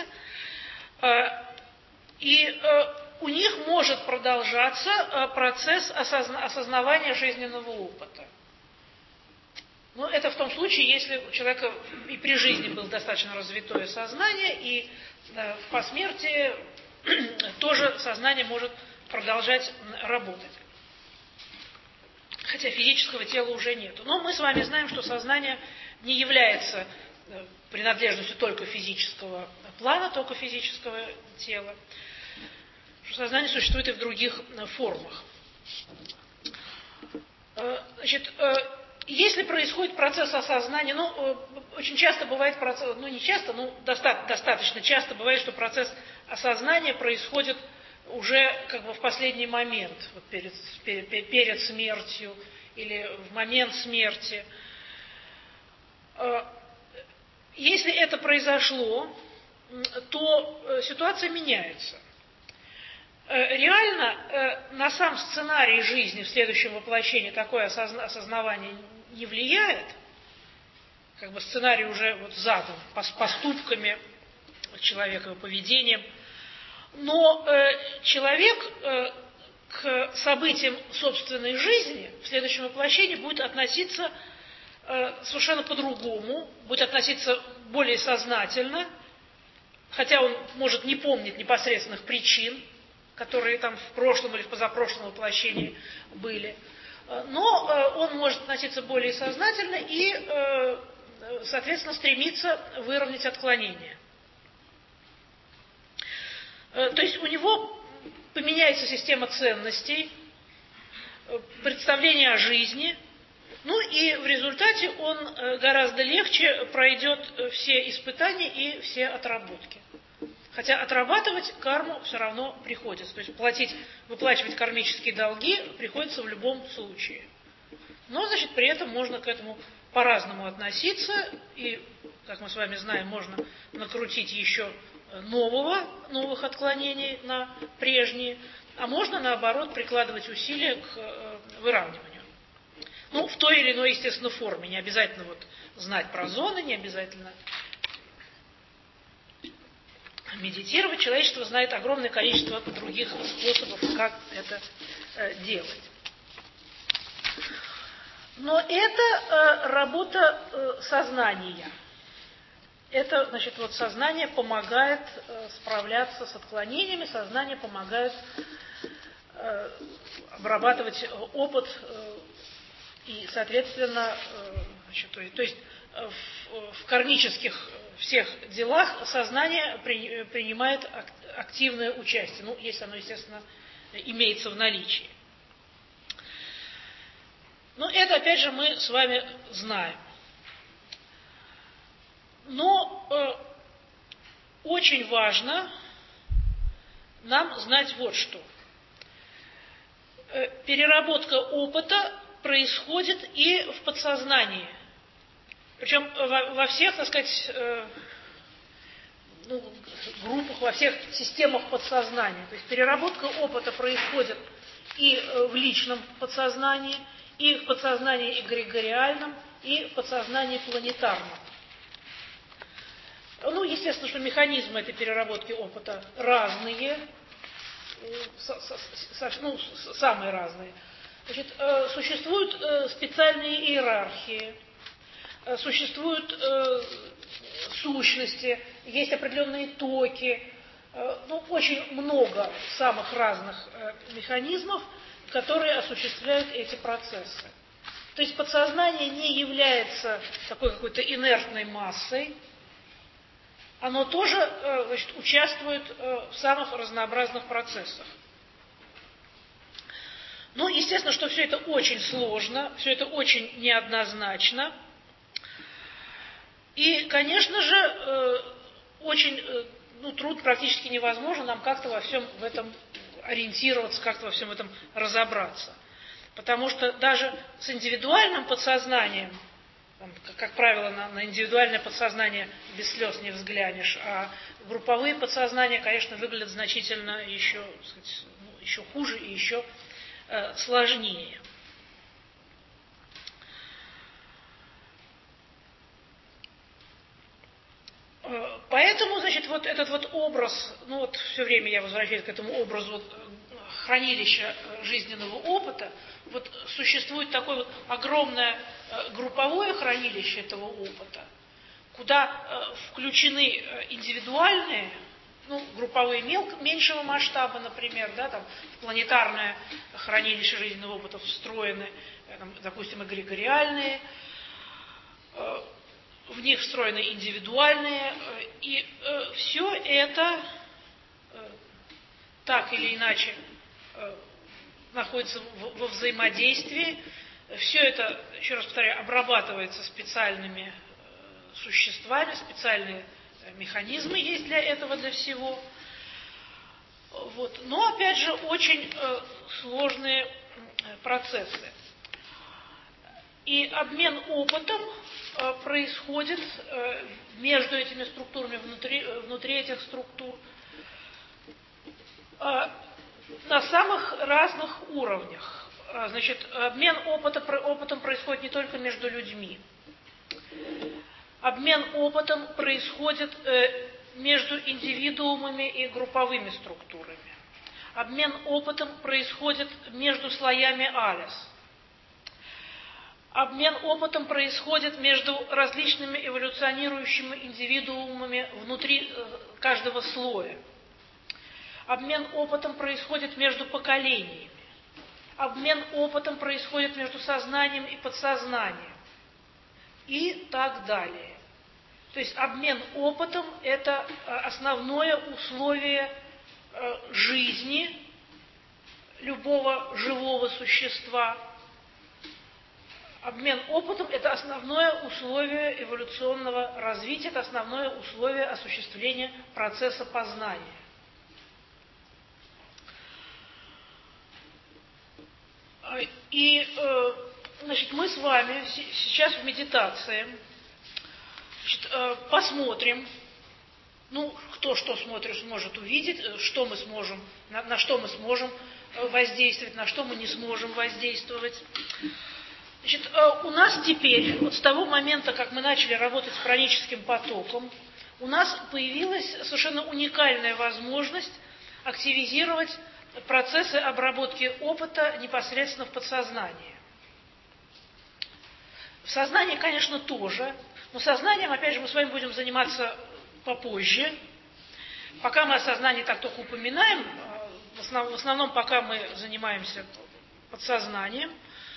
И у них может продолжаться процесс осозна- осознавания жизненного опыта. Но это в том случае, если у человека и при жизни было достаточно развитое сознание, и в посмертии тоже сознание может продолжать работать. Хотя физического тела уже нет. Но мы с вами знаем, что сознание не является принадлежностью только физического плана, только физического тела. Что сознание существует и в других формах. Значит, если происходит процесс осознания, ну, очень часто бывает процесс, ну, не часто, но доста- достаточно часто бывает, что процесс осознания происходит уже как бы в последний момент, вот перед, перед, перед смертью или в момент смерти. Если это произошло, то ситуация меняется. Реально на сам сценарий жизни в следующем воплощении такое осознавание не влияет. Как бы сценарий уже вот задан поступками человека, его поведением. Но человек к событиям собственной жизни в следующем воплощении будет относиться совершенно по-другому, будет относиться более сознательно, хотя он может не помнить непосредственных причин, которые там в прошлом или в позапрошлом воплощении были, но он может относиться более сознательно и, соответственно, стремиться выровнять отклонения. То есть у него поменяется система ценностей, представление о жизни. Ну и в результате он гораздо легче пройдет все испытания и все отработки. Хотя отрабатывать карму все равно приходится. То есть платить, выплачивать кармические долги приходится в любом случае. Но, значит, при этом можно к этому по-разному относиться. И, как мы с вами знаем, можно накрутить еще нового, новых отклонений на прежние. А можно, наоборот, прикладывать усилия к выравниванию. Ну, в той или иной, естественно, форме. Не обязательно вот знать про зоны, не обязательно медитировать. Человечество знает огромное количество других способов, как это э, делать. Но это э, работа э, сознания. Это, значит, вот сознание помогает э, справляться с отклонениями, сознание помогает э, обрабатывать опыт э, и, соответственно, э, значит, то, то есть э, в, в кармических всех делах сознание при, принимает активное участие, ну, если оно, естественно, имеется в наличии. Но это, опять же, мы с вами знаем. Но э, очень важно нам знать вот что. переработка опыта происходит и в подсознании. Причем во, во всех, так сказать, э, ну, группах, во всех системах подсознания. То есть переработка опыта происходит и в личном подсознании, и в подсознании эгрегориальном, и в подсознании планетарном. Ну, естественно, что механизмы этой переработки опыта разные, ну, самые разные. Значит, существуют специальные иерархии, существуют сущности, есть определенные токи, ну, очень много самых разных механизмов, которые осуществляют эти процессы. То есть подсознание не является такой какой-то инертной массой, оно тоже, значит, участвует в самых разнообразных процессах. Ну, естественно, что все это очень сложно, все это очень неоднозначно. И, конечно же, очень ну, труд практически невозможно нам как-то во всем в этом ориентироваться, как-то во всем этом разобраться. Потому что даже с индивидуальным подсознанием, там, как правило, на, на индивидуальное подсознание без слез не взглянешь, а групповые подсознания, конечно, выглядят значительно еще, так сказать, ну, еще хуже и еще э, сложнее. Поэтому, значит, вот этот вот образ, ну вот все время я возвращаюсь к этому образу вот, хранилища жизненного опыта, вот существует такое вот огромное групповое хранилище этого опыта, куда включены индивидуальные, ну, групповые мел, меньшего масштаба, например, да, там, в планетарное хранилище жизненного опыта встроены, там, допустим, эгрегориальные, в них встроены индивидуальные, и э, все это э, так или иначе э, находится в, во взаимодействии. Все это, еще раз повторяю, обрабатывается специальными э, существами, специальные э, механизмы есть для этого, для всего. Вот. Но, опять же, очень э, сложные э, процессы. И обмен опытом э, происходит э, между этими структурами, внутри, внутри этих структур, э, на самых разных уровнях. Э, значит, обмен опыта, опытом происходит не только между людьми. Обмен опытом происходит э, между индивидуумами и групповыми структурами. Обмен опытом происходит между слоями Алис. Обмен опытом происходит между различными эволюционирующими индивидуумами внутри каждого слоя. Обмен опытом происходит между поколениями. Обмен опытом происходит между сознанием и подсознанием. И так далее. То есть обмен опытом – это основное условие жизни любого живого существа. Обмен опытом – это основное условие эволюционного развития, это основное условие осуществления процесса познания. И, значит, мы с вами сейчас в медитации, значит, посмотрим, ну, кто что смотрит, сможет увидеть, что мы сможем, на, на что мы сможем воздействовать, на что мы не сможем воздействовать. Значит, у нас теперь, вот с того момента, как мы начали работать с праническим потоком, у нас появилась совершенно уникальная возможность активизировать процессы обработки опыта непосредственно в подсознании. В сознании, конечно, тоже, но сознанием, опять же, мы с вами будем заниматься попозже. Пока мы о сознании так только упоминаем, в основном, в основном пока мы занимаемся подсознанием.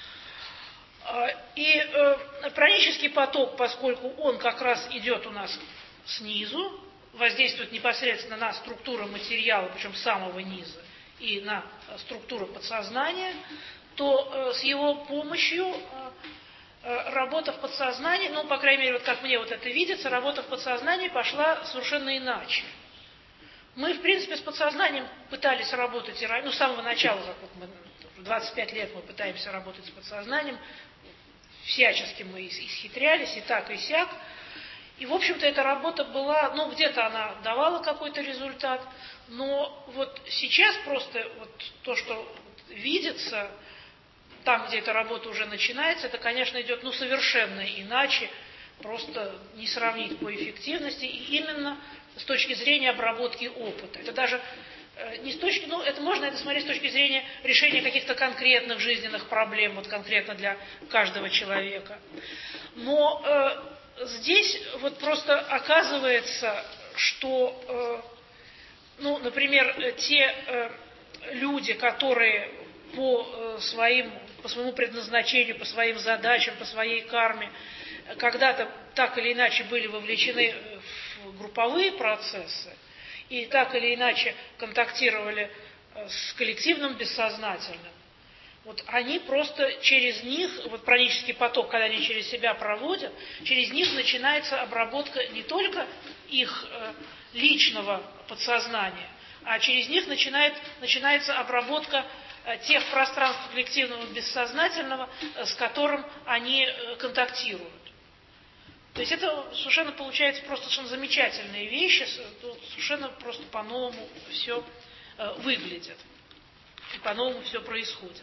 И э, пранический поток, поскольку он как раз идет у нас снизу, воздействует непосредственно на структуру материала, причем с самого низа, и на структуру подсознания, то э, с его помощью э, э, работа в подсознании, ну, по крайней мере, вот как мне вот это видится, работа в подсознании пошла совершенно иначе. Мы, в принципе, с подсознанием пытались работать, ну, с самого начала, как вот мы двадцать пять лет мы пытаемся работать с подсознанием, всячески мы исхитрялись, и так, и сяк. И, в общем-то, эта работа была, ну, где-то она давала какой-то результат, но вот сейчас просто вот то, что видится, там, где эта работа уже начинается, это, конечно, идет, ну, совершенно иначе, просто не сравнить по эффективности, и именно с точки зрения обработки опыта. Это даже э, не с точки, ну, это можно это смотреть с точки зрения решения каких-то конкретных жизненных проблем, вот конкретно для каждого человека. Но э, здесь вот просто оказывается, что, э, ну, например, те э, люди, которые по э, своим, по своему предназначению, по своим задачам, по своей карме когда-то так или иначе были вовлечены в групповые процессы и так или иначе контактировали с коллективным бессознательным, вот они просто через них, вот пранический поток, когда они через себя проводят, через них начинается обработка не только их э, личного подсознания, а через них начинает, начинается обработка э, тех пространств коллективного бессознательного, э, с которым они э, контактируют. То есть это совершенно получается просто совершенно замечательные вещи, совершенно просто по-новому все э, выглядит, и по-новому все происходит.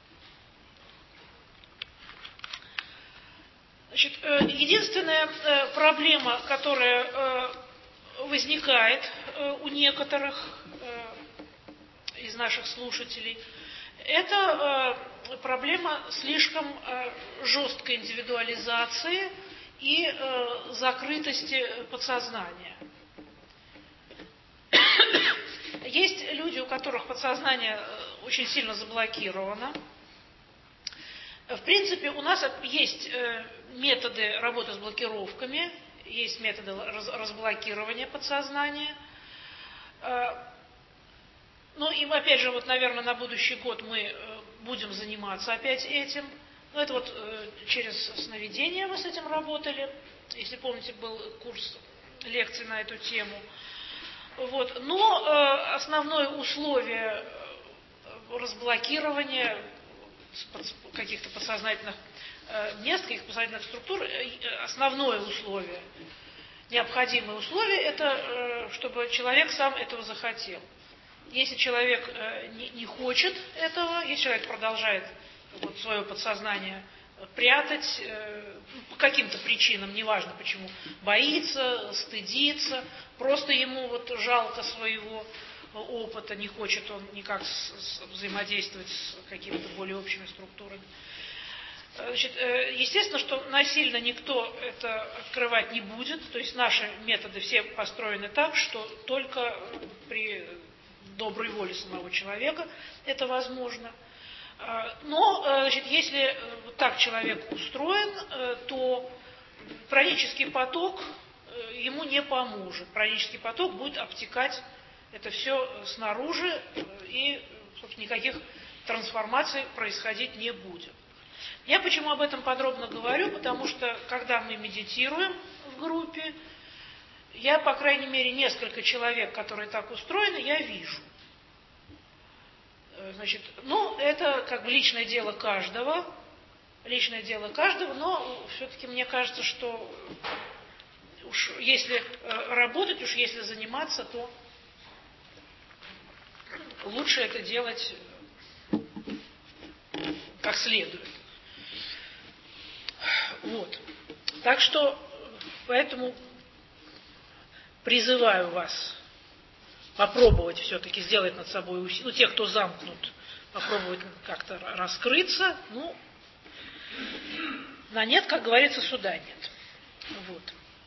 Значит, э, единственная э, проблема, которая э, возникает э, у некоторых э, из наших слушателей, это э, проблема слишком э, жесткой индивидуализации и э, закрытости подсознания. Есть люди, у которых подсознание очень сильно заблокировано. В принципе, у нас есть э, методы работы с блокировками, есть методы раз, разблокирования подсознания. Э, ну и опять же, вот, наверное, на будущий год мы э, будем заниматься опять этим. Ну, это вот э, через сновидение мы с этим работали. Если помните, был курс лекций на эту тему. Вот. Но э, основное условие разблокирования каких-то подсознательных э, мест, каких-то подсознательных структур, э, основное условие, необходимое условие, это э, чтобы человек сам этого захотел. Если человек э, не, не хочет этого, если человек продолжает вот, свое подсознание прятать э, по каким-то причинам, неважно почему, боится, стыдится, просто ему вот жалко своего опыта, не хочет он никак с, с, взаимодействовать с какими-то более общими структурами. Значит, э, естественно, что насильно никто это открывать не будет, то есть наши методы все построены так, что только при доброй воле самого человека это возможно. Но, значит, если так человек устроен, то пранический поток ему не поможет. Пранический поток будет обтекать это все снаружи, и, собственно, никаких трансформаций происходить не будет. Я почему об этом подробно говорю? Потому что, когда мы медитируем в группе, я, по крайней мере, несколько человек, которые так устроены, я вижу. Значит, ну, это как бы личное дело каждого, личное дело каждого, но все-таки мне кажется, что уж если работать, уж если заниматься, то лучше это делать как следует. Вот. Так что, поэтому призываю вас попробовать все-таки сделать над собой усилие, ну, те, кто замкнут, попробовать как-то раскрыться, ну, на нет, как говорится, суда нет. Вот.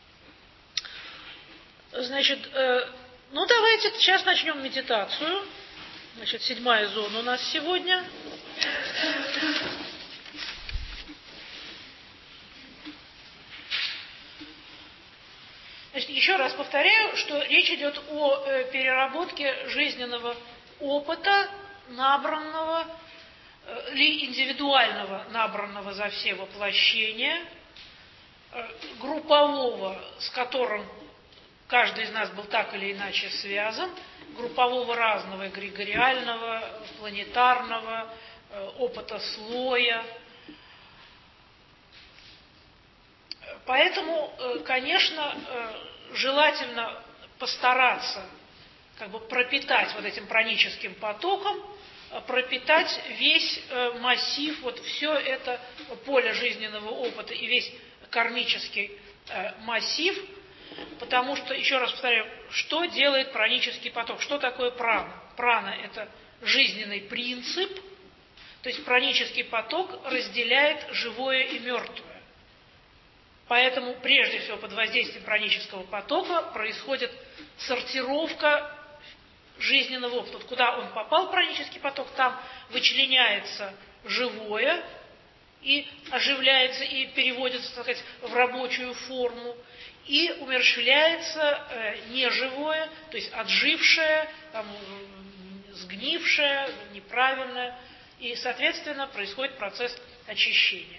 Значит, э, ну, давайте сейчас начнем медитацию. Значит, седьмая зона у нас сегодня. Значит, еще раз повторяю, что речь идет о э, переработке жизненного опыта, набранного, э, или индивидуального, набранного за все воплощения, э, группового, с которым каждый из нас был так или иначе связан, группового разного, эгрегориального, планетарного, опыта слоя. Поэтому, конечно, желательно постараться как бы пропитать вот этим праническим потоком, пропитать весь массив, вот все это поле жизненного опыта и весь кармический массив, потому что, еще раз повторяю, что делает пранический поток? Что такое прана? Прана – это жизненный принцип, то есть пранический поток разделяет живое и мертвое. Поэтому, прежде всего, под воздействием пранического потока происходит сортировка жизненного опыта. Вот куда он попал, пранический поток, там вычленяется живое и оживляется, и переводится, так сказать, в рабочую форму, и умерщвляется э, неживое, то есть отжившее, там, сгнившее, неправильное, и, соответственно, происходит процесс очищения.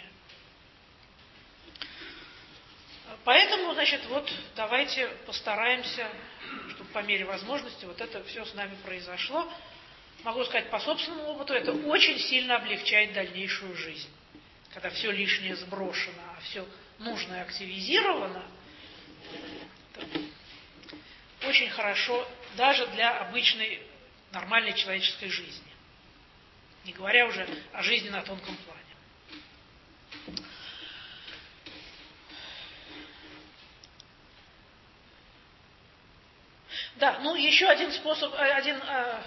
Поэтому, значит, вот давайте постараемся, чтобы по мере возможности вот это все с нами произошло. Могу сказать по собственному опыту, это очень сильно облегчает дальнейшую жизнь. Когда все лишнее сброшено, а все нужное активизировано, очень хорошо даже для обычной нормальной человеческой жизни. Не говоря уже о жизни на тонком плане. Да, ну еще один способ, один,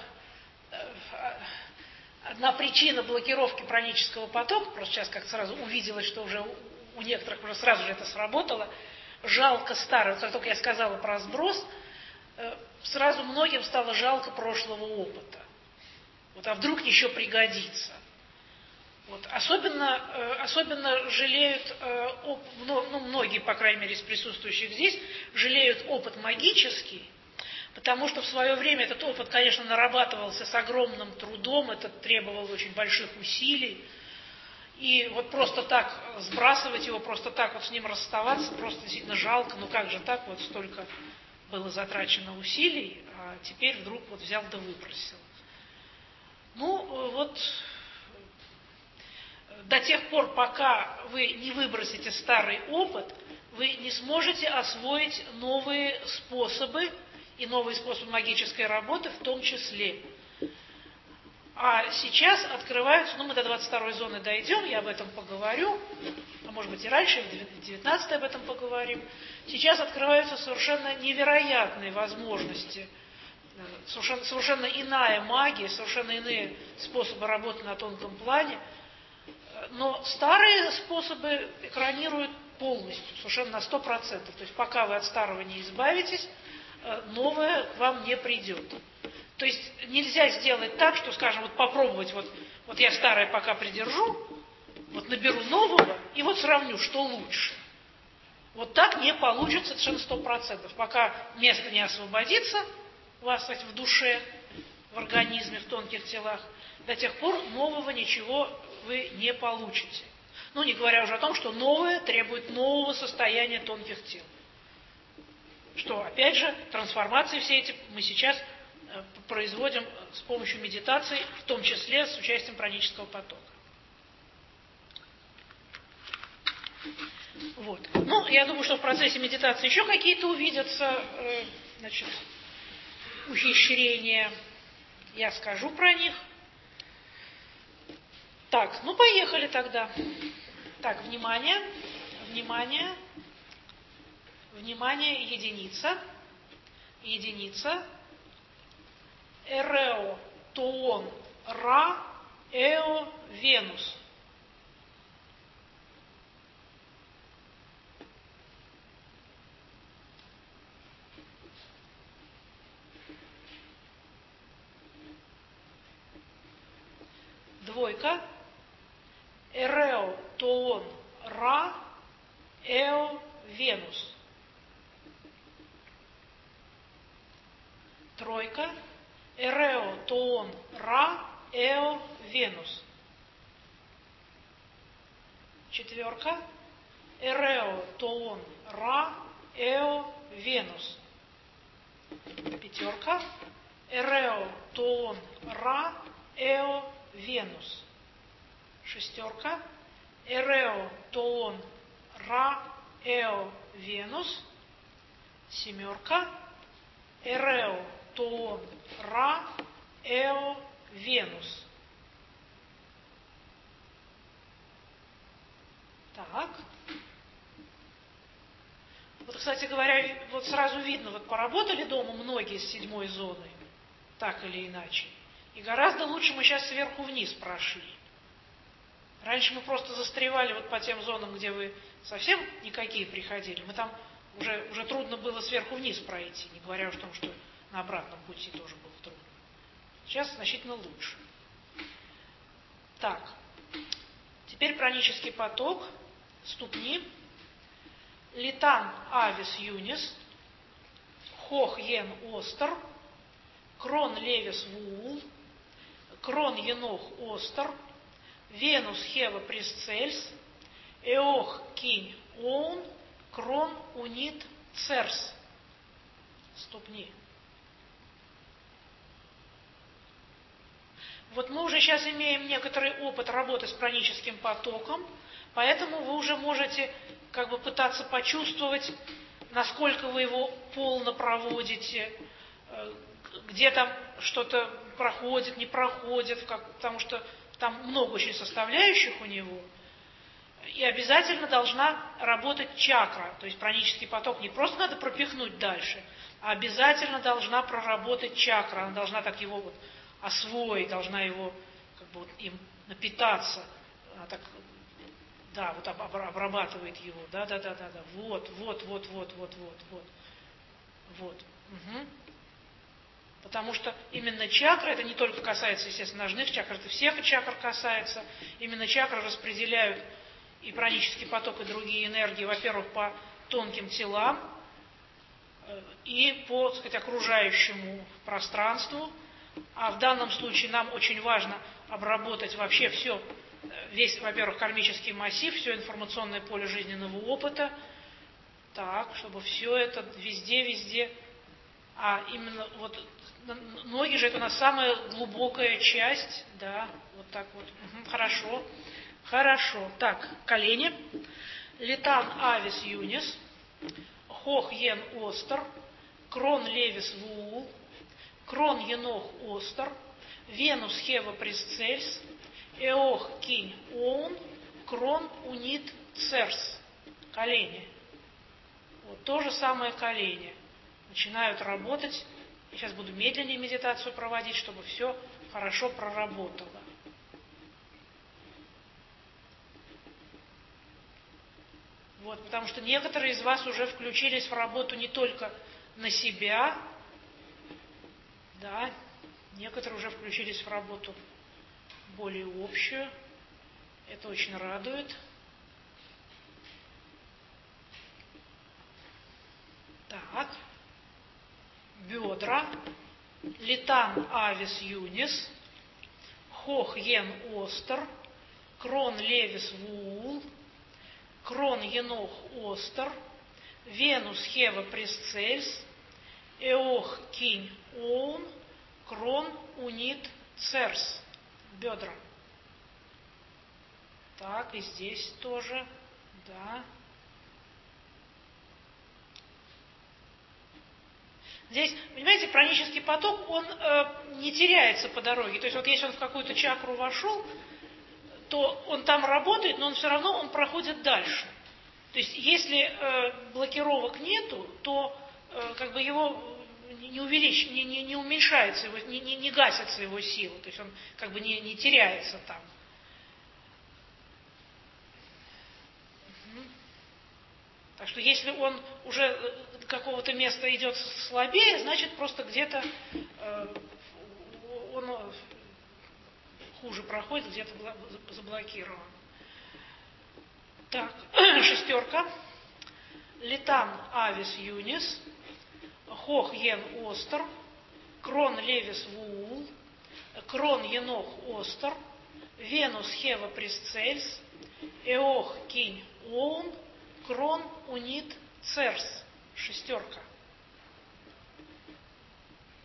одна причина блокировки пранического потока, просто сейчас как сразу увиделось, что уже у некоторых уже сразу же это сработало, жалко старого, как только я сказала про сброс, сразу многим стало жалко прошлого опыта. Вот, а вдруг еще пригодится. Вот. Особенно, особенно жалеют, ну, многие, по крайней мере, из присутствующих здесь, жалеют опыт магический, потому что в свое время этот опыт, конечно, нарабатывался с огромным трудом, это требовало очень больших усилий, и вот просто так сбрасывать его, просто так вот с ним расставаться, просто действительно жалко, ну как же так, вот столько было затрачено усилий, а теперь вдруг вот взял да выбросил. Ну, вот до тех пор, пока вы не выбросите старый опыт, вы не сможете освоить новые способы и новые способы магической работы в том числе. А сейчас открываются, ну мы до двадцать второй зоны дойдем, я об этом поговорю, а может быть и раньше, в девятнадцатой об этом поговорим. Сейчас открываются совершенно невероятные возможности, совершенно, совершенно иная магия, совершенно иные способы работы на тонком плане. Но старые способы экранируют полностью, совершенно на сто процентов. То есть пока вы от старого не избавитесь, новое к вам не придет. То есть нельзя сделать так, что, скажем, вот попробовать, вот, вот я старое пока придержу, вот наберу нового и вот сравню, что лучше. Вот так не получится совершенно сто процентов. Пока место не освободится у вас, кстати, в душе, в организме, в тонких телах, до тех пор нового ничего вы не получите. Ну, не говоря уже о том, что новое требует нового состояния тонких тел. Что, опять же, трансформации все эти мы сейчас производим с помощью медитации, в том числе с участием пранического потока. Вот. Ну, я думаю, что в процессе медитации еще какие-то увидятся, э, значит, ухищрения. Я скажу про них. Так, ну поехали тогда. Так, внимание, внимание, внимание, единица, единица. Эрео, Тоон, Ра, Эо, Венус. Двойка. Эрео, Тоон, Ра, Эо, Венус. Тройка. Эрео, Тоон, Ра, Эо, Венус. Четверка. Эрео, Тоон, Ра, Эо, Венус. Пятерка. Эрео, Тоон, Ра, Эо, Венус. Шестерка. Эрео, Тоон, Ра, Эо, Венус. Семерка. Эрео, Тоон, Ра, Эо, Венус. Так. Вот, кстати говоря, вот сразу видно, вот поработали дома многие с седьмой зоной, так или иначе. И гораздо лучше мы сейчас сверху вниз прошли. Раньше мы просто застревали вот по тем зонам, где вы совсем никакие приходили. Мы там уже, уже трудно было сверху вниз пройти, не говоря уж о том, что на обратном пути тоже было трудно. Сейчас значительно лучше. Так, теперь пранический поток, ступни. Литан, Авис, Юнис, Хох, Йен, Остер, Крон, Левис, Вуул, Крон, Енох, Остер, Венус, Хева, Присцельс, Эох, Кинь, Оун, Крон, Унит, Церс. Ступни. Вот мы уже сейчас имеем некоторый опыт работы с праническим потоком, поэтому вы уже можете как бы пытаться почувствовать, насколько вы его полно проводите, где там что-то проходит, не проходит, как, потому что там много очень составляющих у него. И обязательно должна работать чакра, то есть пранический поток не просто надо пропихнуть дальше, а обязательно должна проработать чакра, она должна так его вот освоить, должна его как бы вот им напитаться, она так, да, вот обрабатывает его, да, да, да, да, да, вот, вот, вот, вот, вот, вот, вот, вот, угу. Потому что именно чакры, это не только касается, естественно, ножных чакр, это всех чакр касается, именно чакры распределяют и пранический поток, и другие энергии, во-первых, по тонким телам и по, так сказать, окружающему пространству. А в данном случае нам очень важно обработать вообще все, весь, во-первых, кармический массив, все информационное поле жизненного опыта, так, чтобы все это везде-везде, а именно вот ноги же это у нас самая глубокая часть, да, вот так вот, угу, хорошо, хорошо, так, колени, Литан, Авис, Юнис, Хох, Йен, Остер, Крон, Левис, Вуул, Крон, Енох, Остер, Венус, Хева, Присцельс, Эох, Кинь, Оун, Крон, Унит, Церс. Колени. Вот то же самое колени. Начинают работать. Я сейчас буду медленнее медитацию проводить, чтобы все хорошо проработало. Вот, потому что некоторые из вас уже включились в работу не только на себя, да, некоторые уже включились в работу более общую. Это очень радует. Так. Бедра. Литан, Авис, Юнис. Хох, Йен, Остер. Крон, Левис, Вуул. Крон, Енох, Остер. Венус, Хева, Присцельс. Эох, Кинь, Оун. Крон, Унит, Церс. Бедра. Так, и здесь тоже, да. Здесь, понимаете, пранический поток, он э, не теряется по дороге. То есть вот если он в какую-то чакру вошел, то он там работает, но он все равно он проходит дальше. То есть если э, блокировок нету, то э, как бы его не увеличивается, не, не, не уменьшается, его, не, не, не гасится его сила. То есть он как бы не, не теряется там. Так что если он уже какого-то места идет слабее, значит просто где-то э, он хуже проходит, где-то заблокирован. Так, шестерка. Литан, Авис, Юнис. Хох, Йен, Остер. Крон, Левис, Вуул. Крон, Енох, Остер. Венус, Хева, Присцельс. Эох, Кинь, Оун. Крон, Унит, Церс. Шестерка.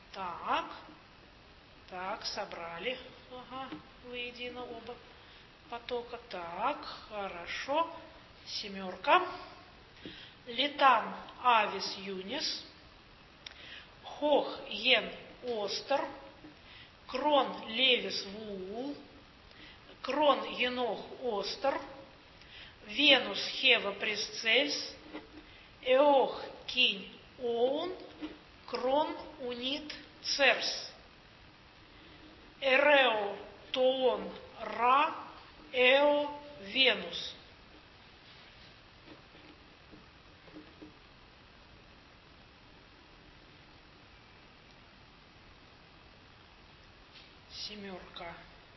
Так. Так, собрали. Ага, воедино оба. потока. Так, хорошо. Семерка. Летан авис юнис. Хох йен остер. Крон левис вуул. Крон енох остер. Венус хева пресцельс. Эох кинь оун. Крон унит церс. Эрео тоон ра. Эо Венус. Семерка.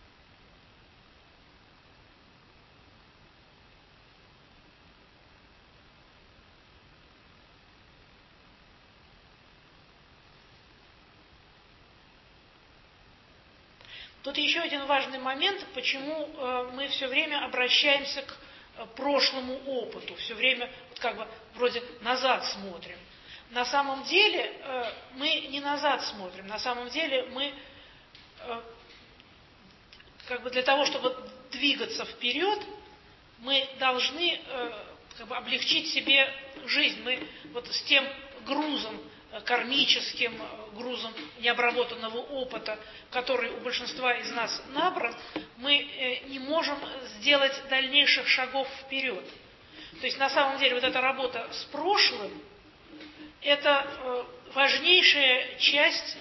Тут еще один важный момент, почему э, мы все время обращаемся к э, прошлому опыту, все время вот как бы вроде назад смотрим. На самом деле э, мы не назад смотрим, на самом деле мы э, как бы для того, чтобы двигаться вперед, мы должны э, как бы облегчить себе жизнь. Мы вот с тем грузом, кармическим грузом необработанного опыта, который у большинства из нас набран, мы не можем сделать дальнейших шагов вперед. То есть на самом деле вот эта работа с прошлым – это важнейшая часть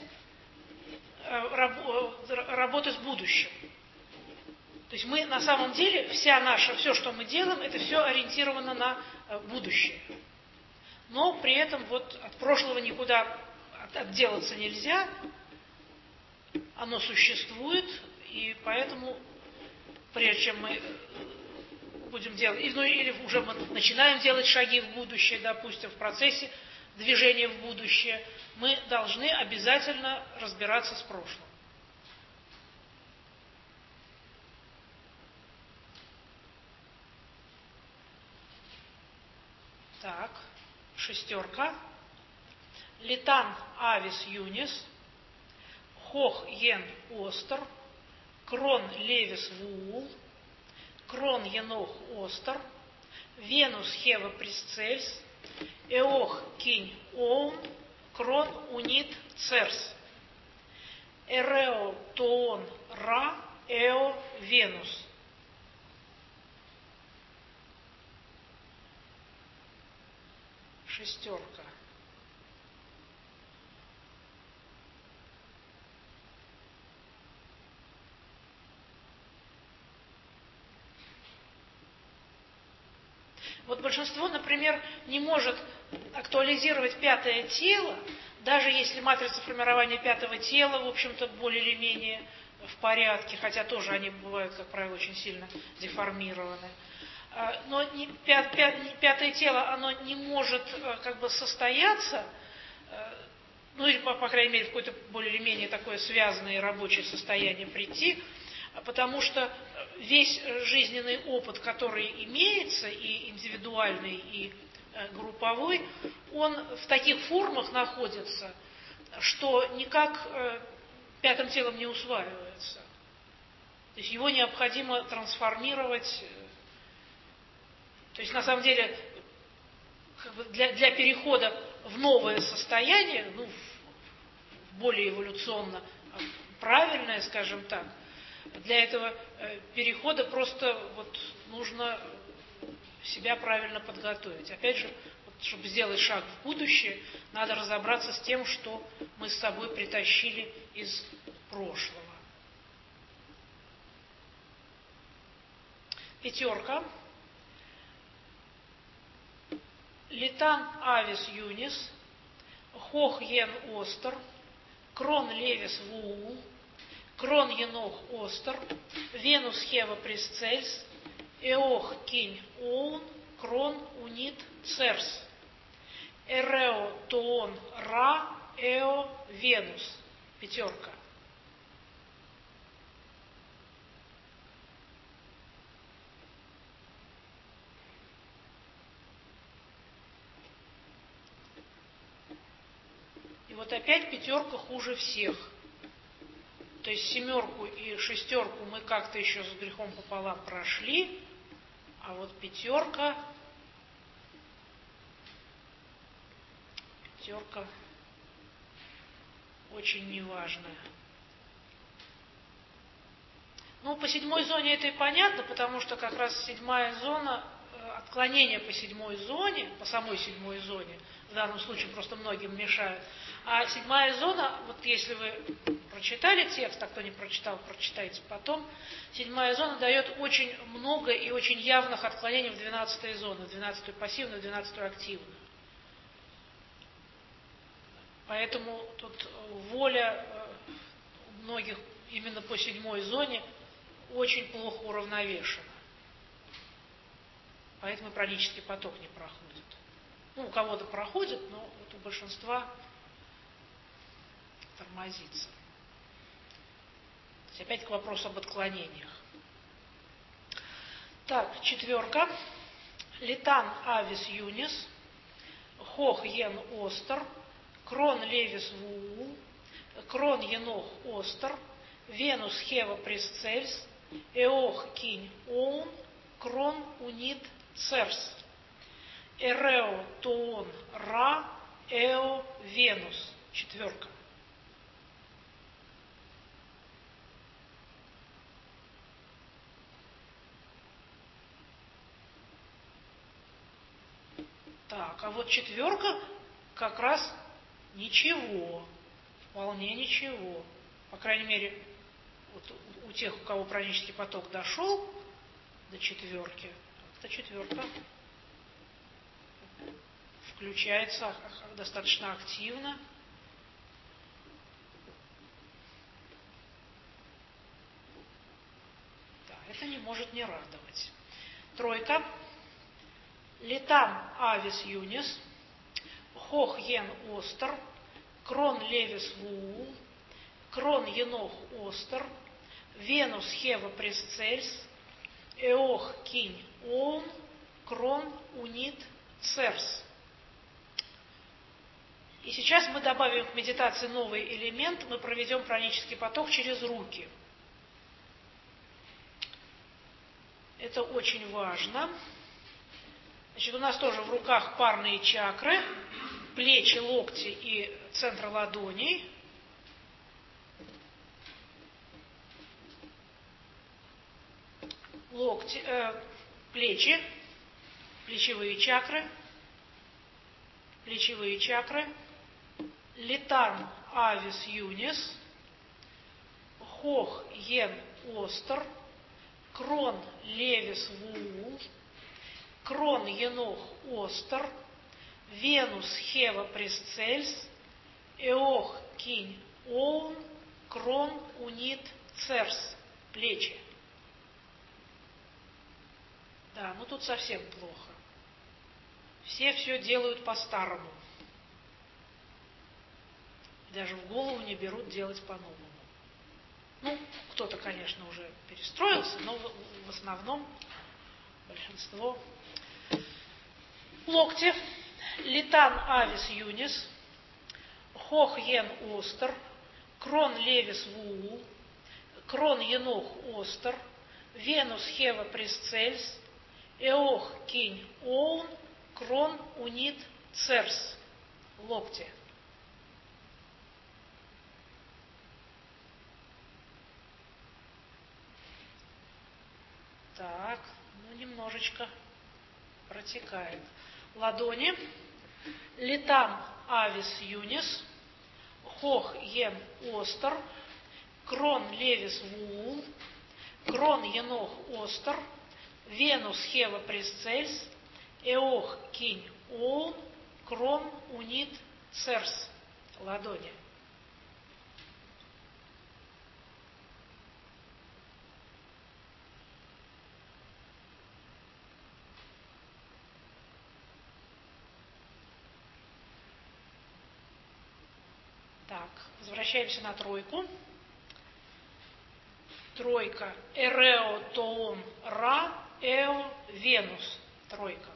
работы с будущим. То есть мы на самом деле, вся наша, все, что мы делаем, это все ориентировано на будущее. Но при этом вот от прошлого никуда отделаться нельзя, оно существует, и поэтому, прежде чем мы будем делать, ну или уже мы начинаем делать шаги в будущее, допустим, в процессе движения в будущее, мы должны обязательно разбираться с прошлым. Так. Шестерка. Летан авис юнис. Хох йен остер. Крон левис вуул. Крон енох остер. Венус хева пресцельс. Эох кинь оун. Крон унит церс. Эрео тоон ра. Эо Венус. Шестерка. Вот большинство, например, не может актуализировать пятое тело, даже если матрица формирования пятого тела, в общем-то, более или менее в порядке, хотя тоже они бывают, как правило, очень сильно деформированы. Но не, пят, пят, пятое тело, оно не может как бы состояться, ну или, по, по крайней мере, в какое-то более или менее такое связанное рабочее состояние прийти, потому что весь жизненный опыт, который имеется, и индивидуальный, и групповой, он в таких формах находится, что никак пятым телом не усваивается. То есть его необходимо трансформировать. То есть, на самом деле, как бы для, для перехода в новое состояние, ну, в более эволюционно правильное, скажем так, для этого перехода просто вот нужно себя правильно подготовить. Опять же, вот, чтобы сделать шаг в будущее, надо разобраться с тем, что мы с собой притащили из прошлого. Пятерка. Летан авис юнис, хох йен остер, крон левис вуул, крон енох остер, венус хева пресцельс, эох кинь оун, крон унит церс, эрео тоон ра, эо Венус. Пятерка. И вот опять пятерка хуже всех. То есть семерку и шестерку мы как-то еще с грехом пополам прошли, а вот пятерка, пятерка очень неважная. Ну, по седьмой зоне это и понятно, потому что как раз седьмая зона, отклонение по седьмой зоне, по самой седьмой зоне, в данном случае просто многим мешают. А седьмая зона, вот если вы прочитали текст, а кто не прочитал, прочитайте потом, седьмая зона дает очень много и очень явных отклонений в двенадцатую зону, в двенадцатую пассивную, в двенадцатую активную. Поэтому тут воля у многих именно по седьмой зоне очень плохо уравновешена. Поэтому пранический поток не проходит. Ну, у кого-то проходит, но вот у большинства тормозится. То есть опять к вопросу об отклонениях. Так, четверка. Литан авис юнис, хох йен остер, крон левис вуу, крон енох остер, венус хева пресцельс, эох кинь оун, крон унит церс, эрео тоон ра, эо венус. Четверка. Так, а вот четверка как раз ничего, вполне ничего. По крайней мере, вот у тех, у кого пранический поток дошел до четверки, эта четверка включается достаточно активно. Да, это не может не радовать. Тройка. Литам авис юнис, хох йен остер, крон левис вуу, крон енох остер, венус хева пресцельс, эох кинь оун, крон унит церс. И сейчас мы добавим к медитации новый элемент, мы проведем пранический поток через руки. Это очень важно. Значит, у нас тоже в руках парные чакры, плечи, локти и центр ладоней. Локти, э, плечи, плечевые чакры, плечевые чакры, литан авис юнис, хох йен остер, крон левис вуу, крон енох остер, венус хева пресцельс, эох кинь оун, крон унит церс. Плечи. Да, ну тут совсем плохо. Все все делают по-старому. Даже в голову не берут делать по-новому. Ну, кто-то, конечно, уже перестроился, но в, в основном большинство. Локти. Литан авис юнис, хох йен остер, крон левис вуу, крон енох остер, венус хева пресцельс, эох кинь оун, крон унит церс. Локти. Так, ну немножечко протекает. Ладони. Литам авис юнис, хох йен остер, крон левис вуу, крон енох остер, венус хева пресцельс, эох кинь оун, крон унит церс. Ладони. Так, возвращаемся на тройку. Тройка. Эрео тоон ра, эо венус. Тройка.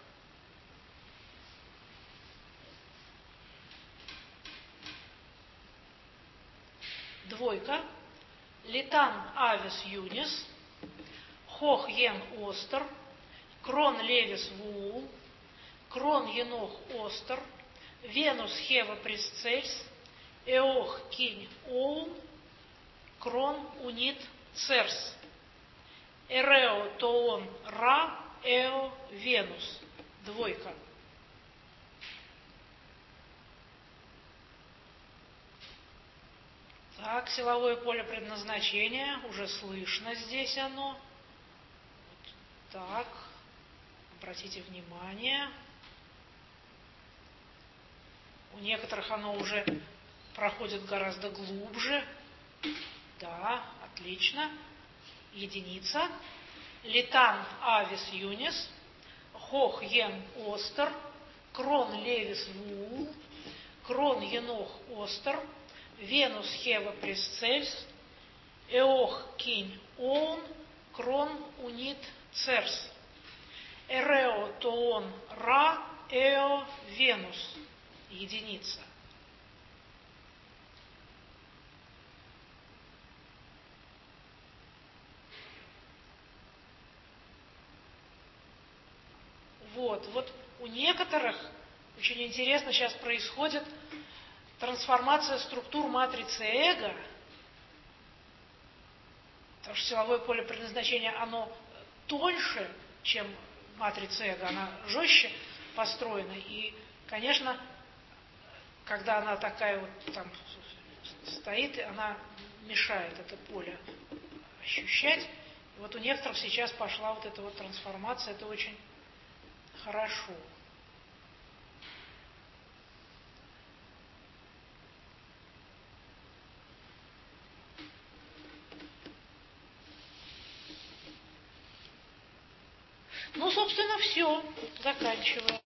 Двойка. Литан авис юнис, хох ен остер, крон левис вуул, крон енох остер, венус хева присцельс, эох кинь оун, крон унит церс, эрео тоон ра, эо венус. Двойка. Так, силовое поле предназначения, уже слышно здесь оно. Вот так, обратите внимание. У некоторых оно уже проходит гораздо глубже. Да, отлично. Единица. Литан авис юнис, хох ен остер, крон левис вуул, крон енох остер, венус хева присцельс, эох кинь оун, крон унит церс, эрео тоон ра, эо венус. Единица. Вот, вот у некоторых очень интересно сейчас происходит трансформация структур матрицы эго, потому что силовое поле предназначения, оно тоньше, чем матрица эго, она жестче построена. И, конечно, когда она такая вот там стоит, она мешает это поле ощущать. И вот у некоторых сейчас пошла вот эта вот трансформация, это очень хорошо. Ну, собственно, все. Заканчиваем.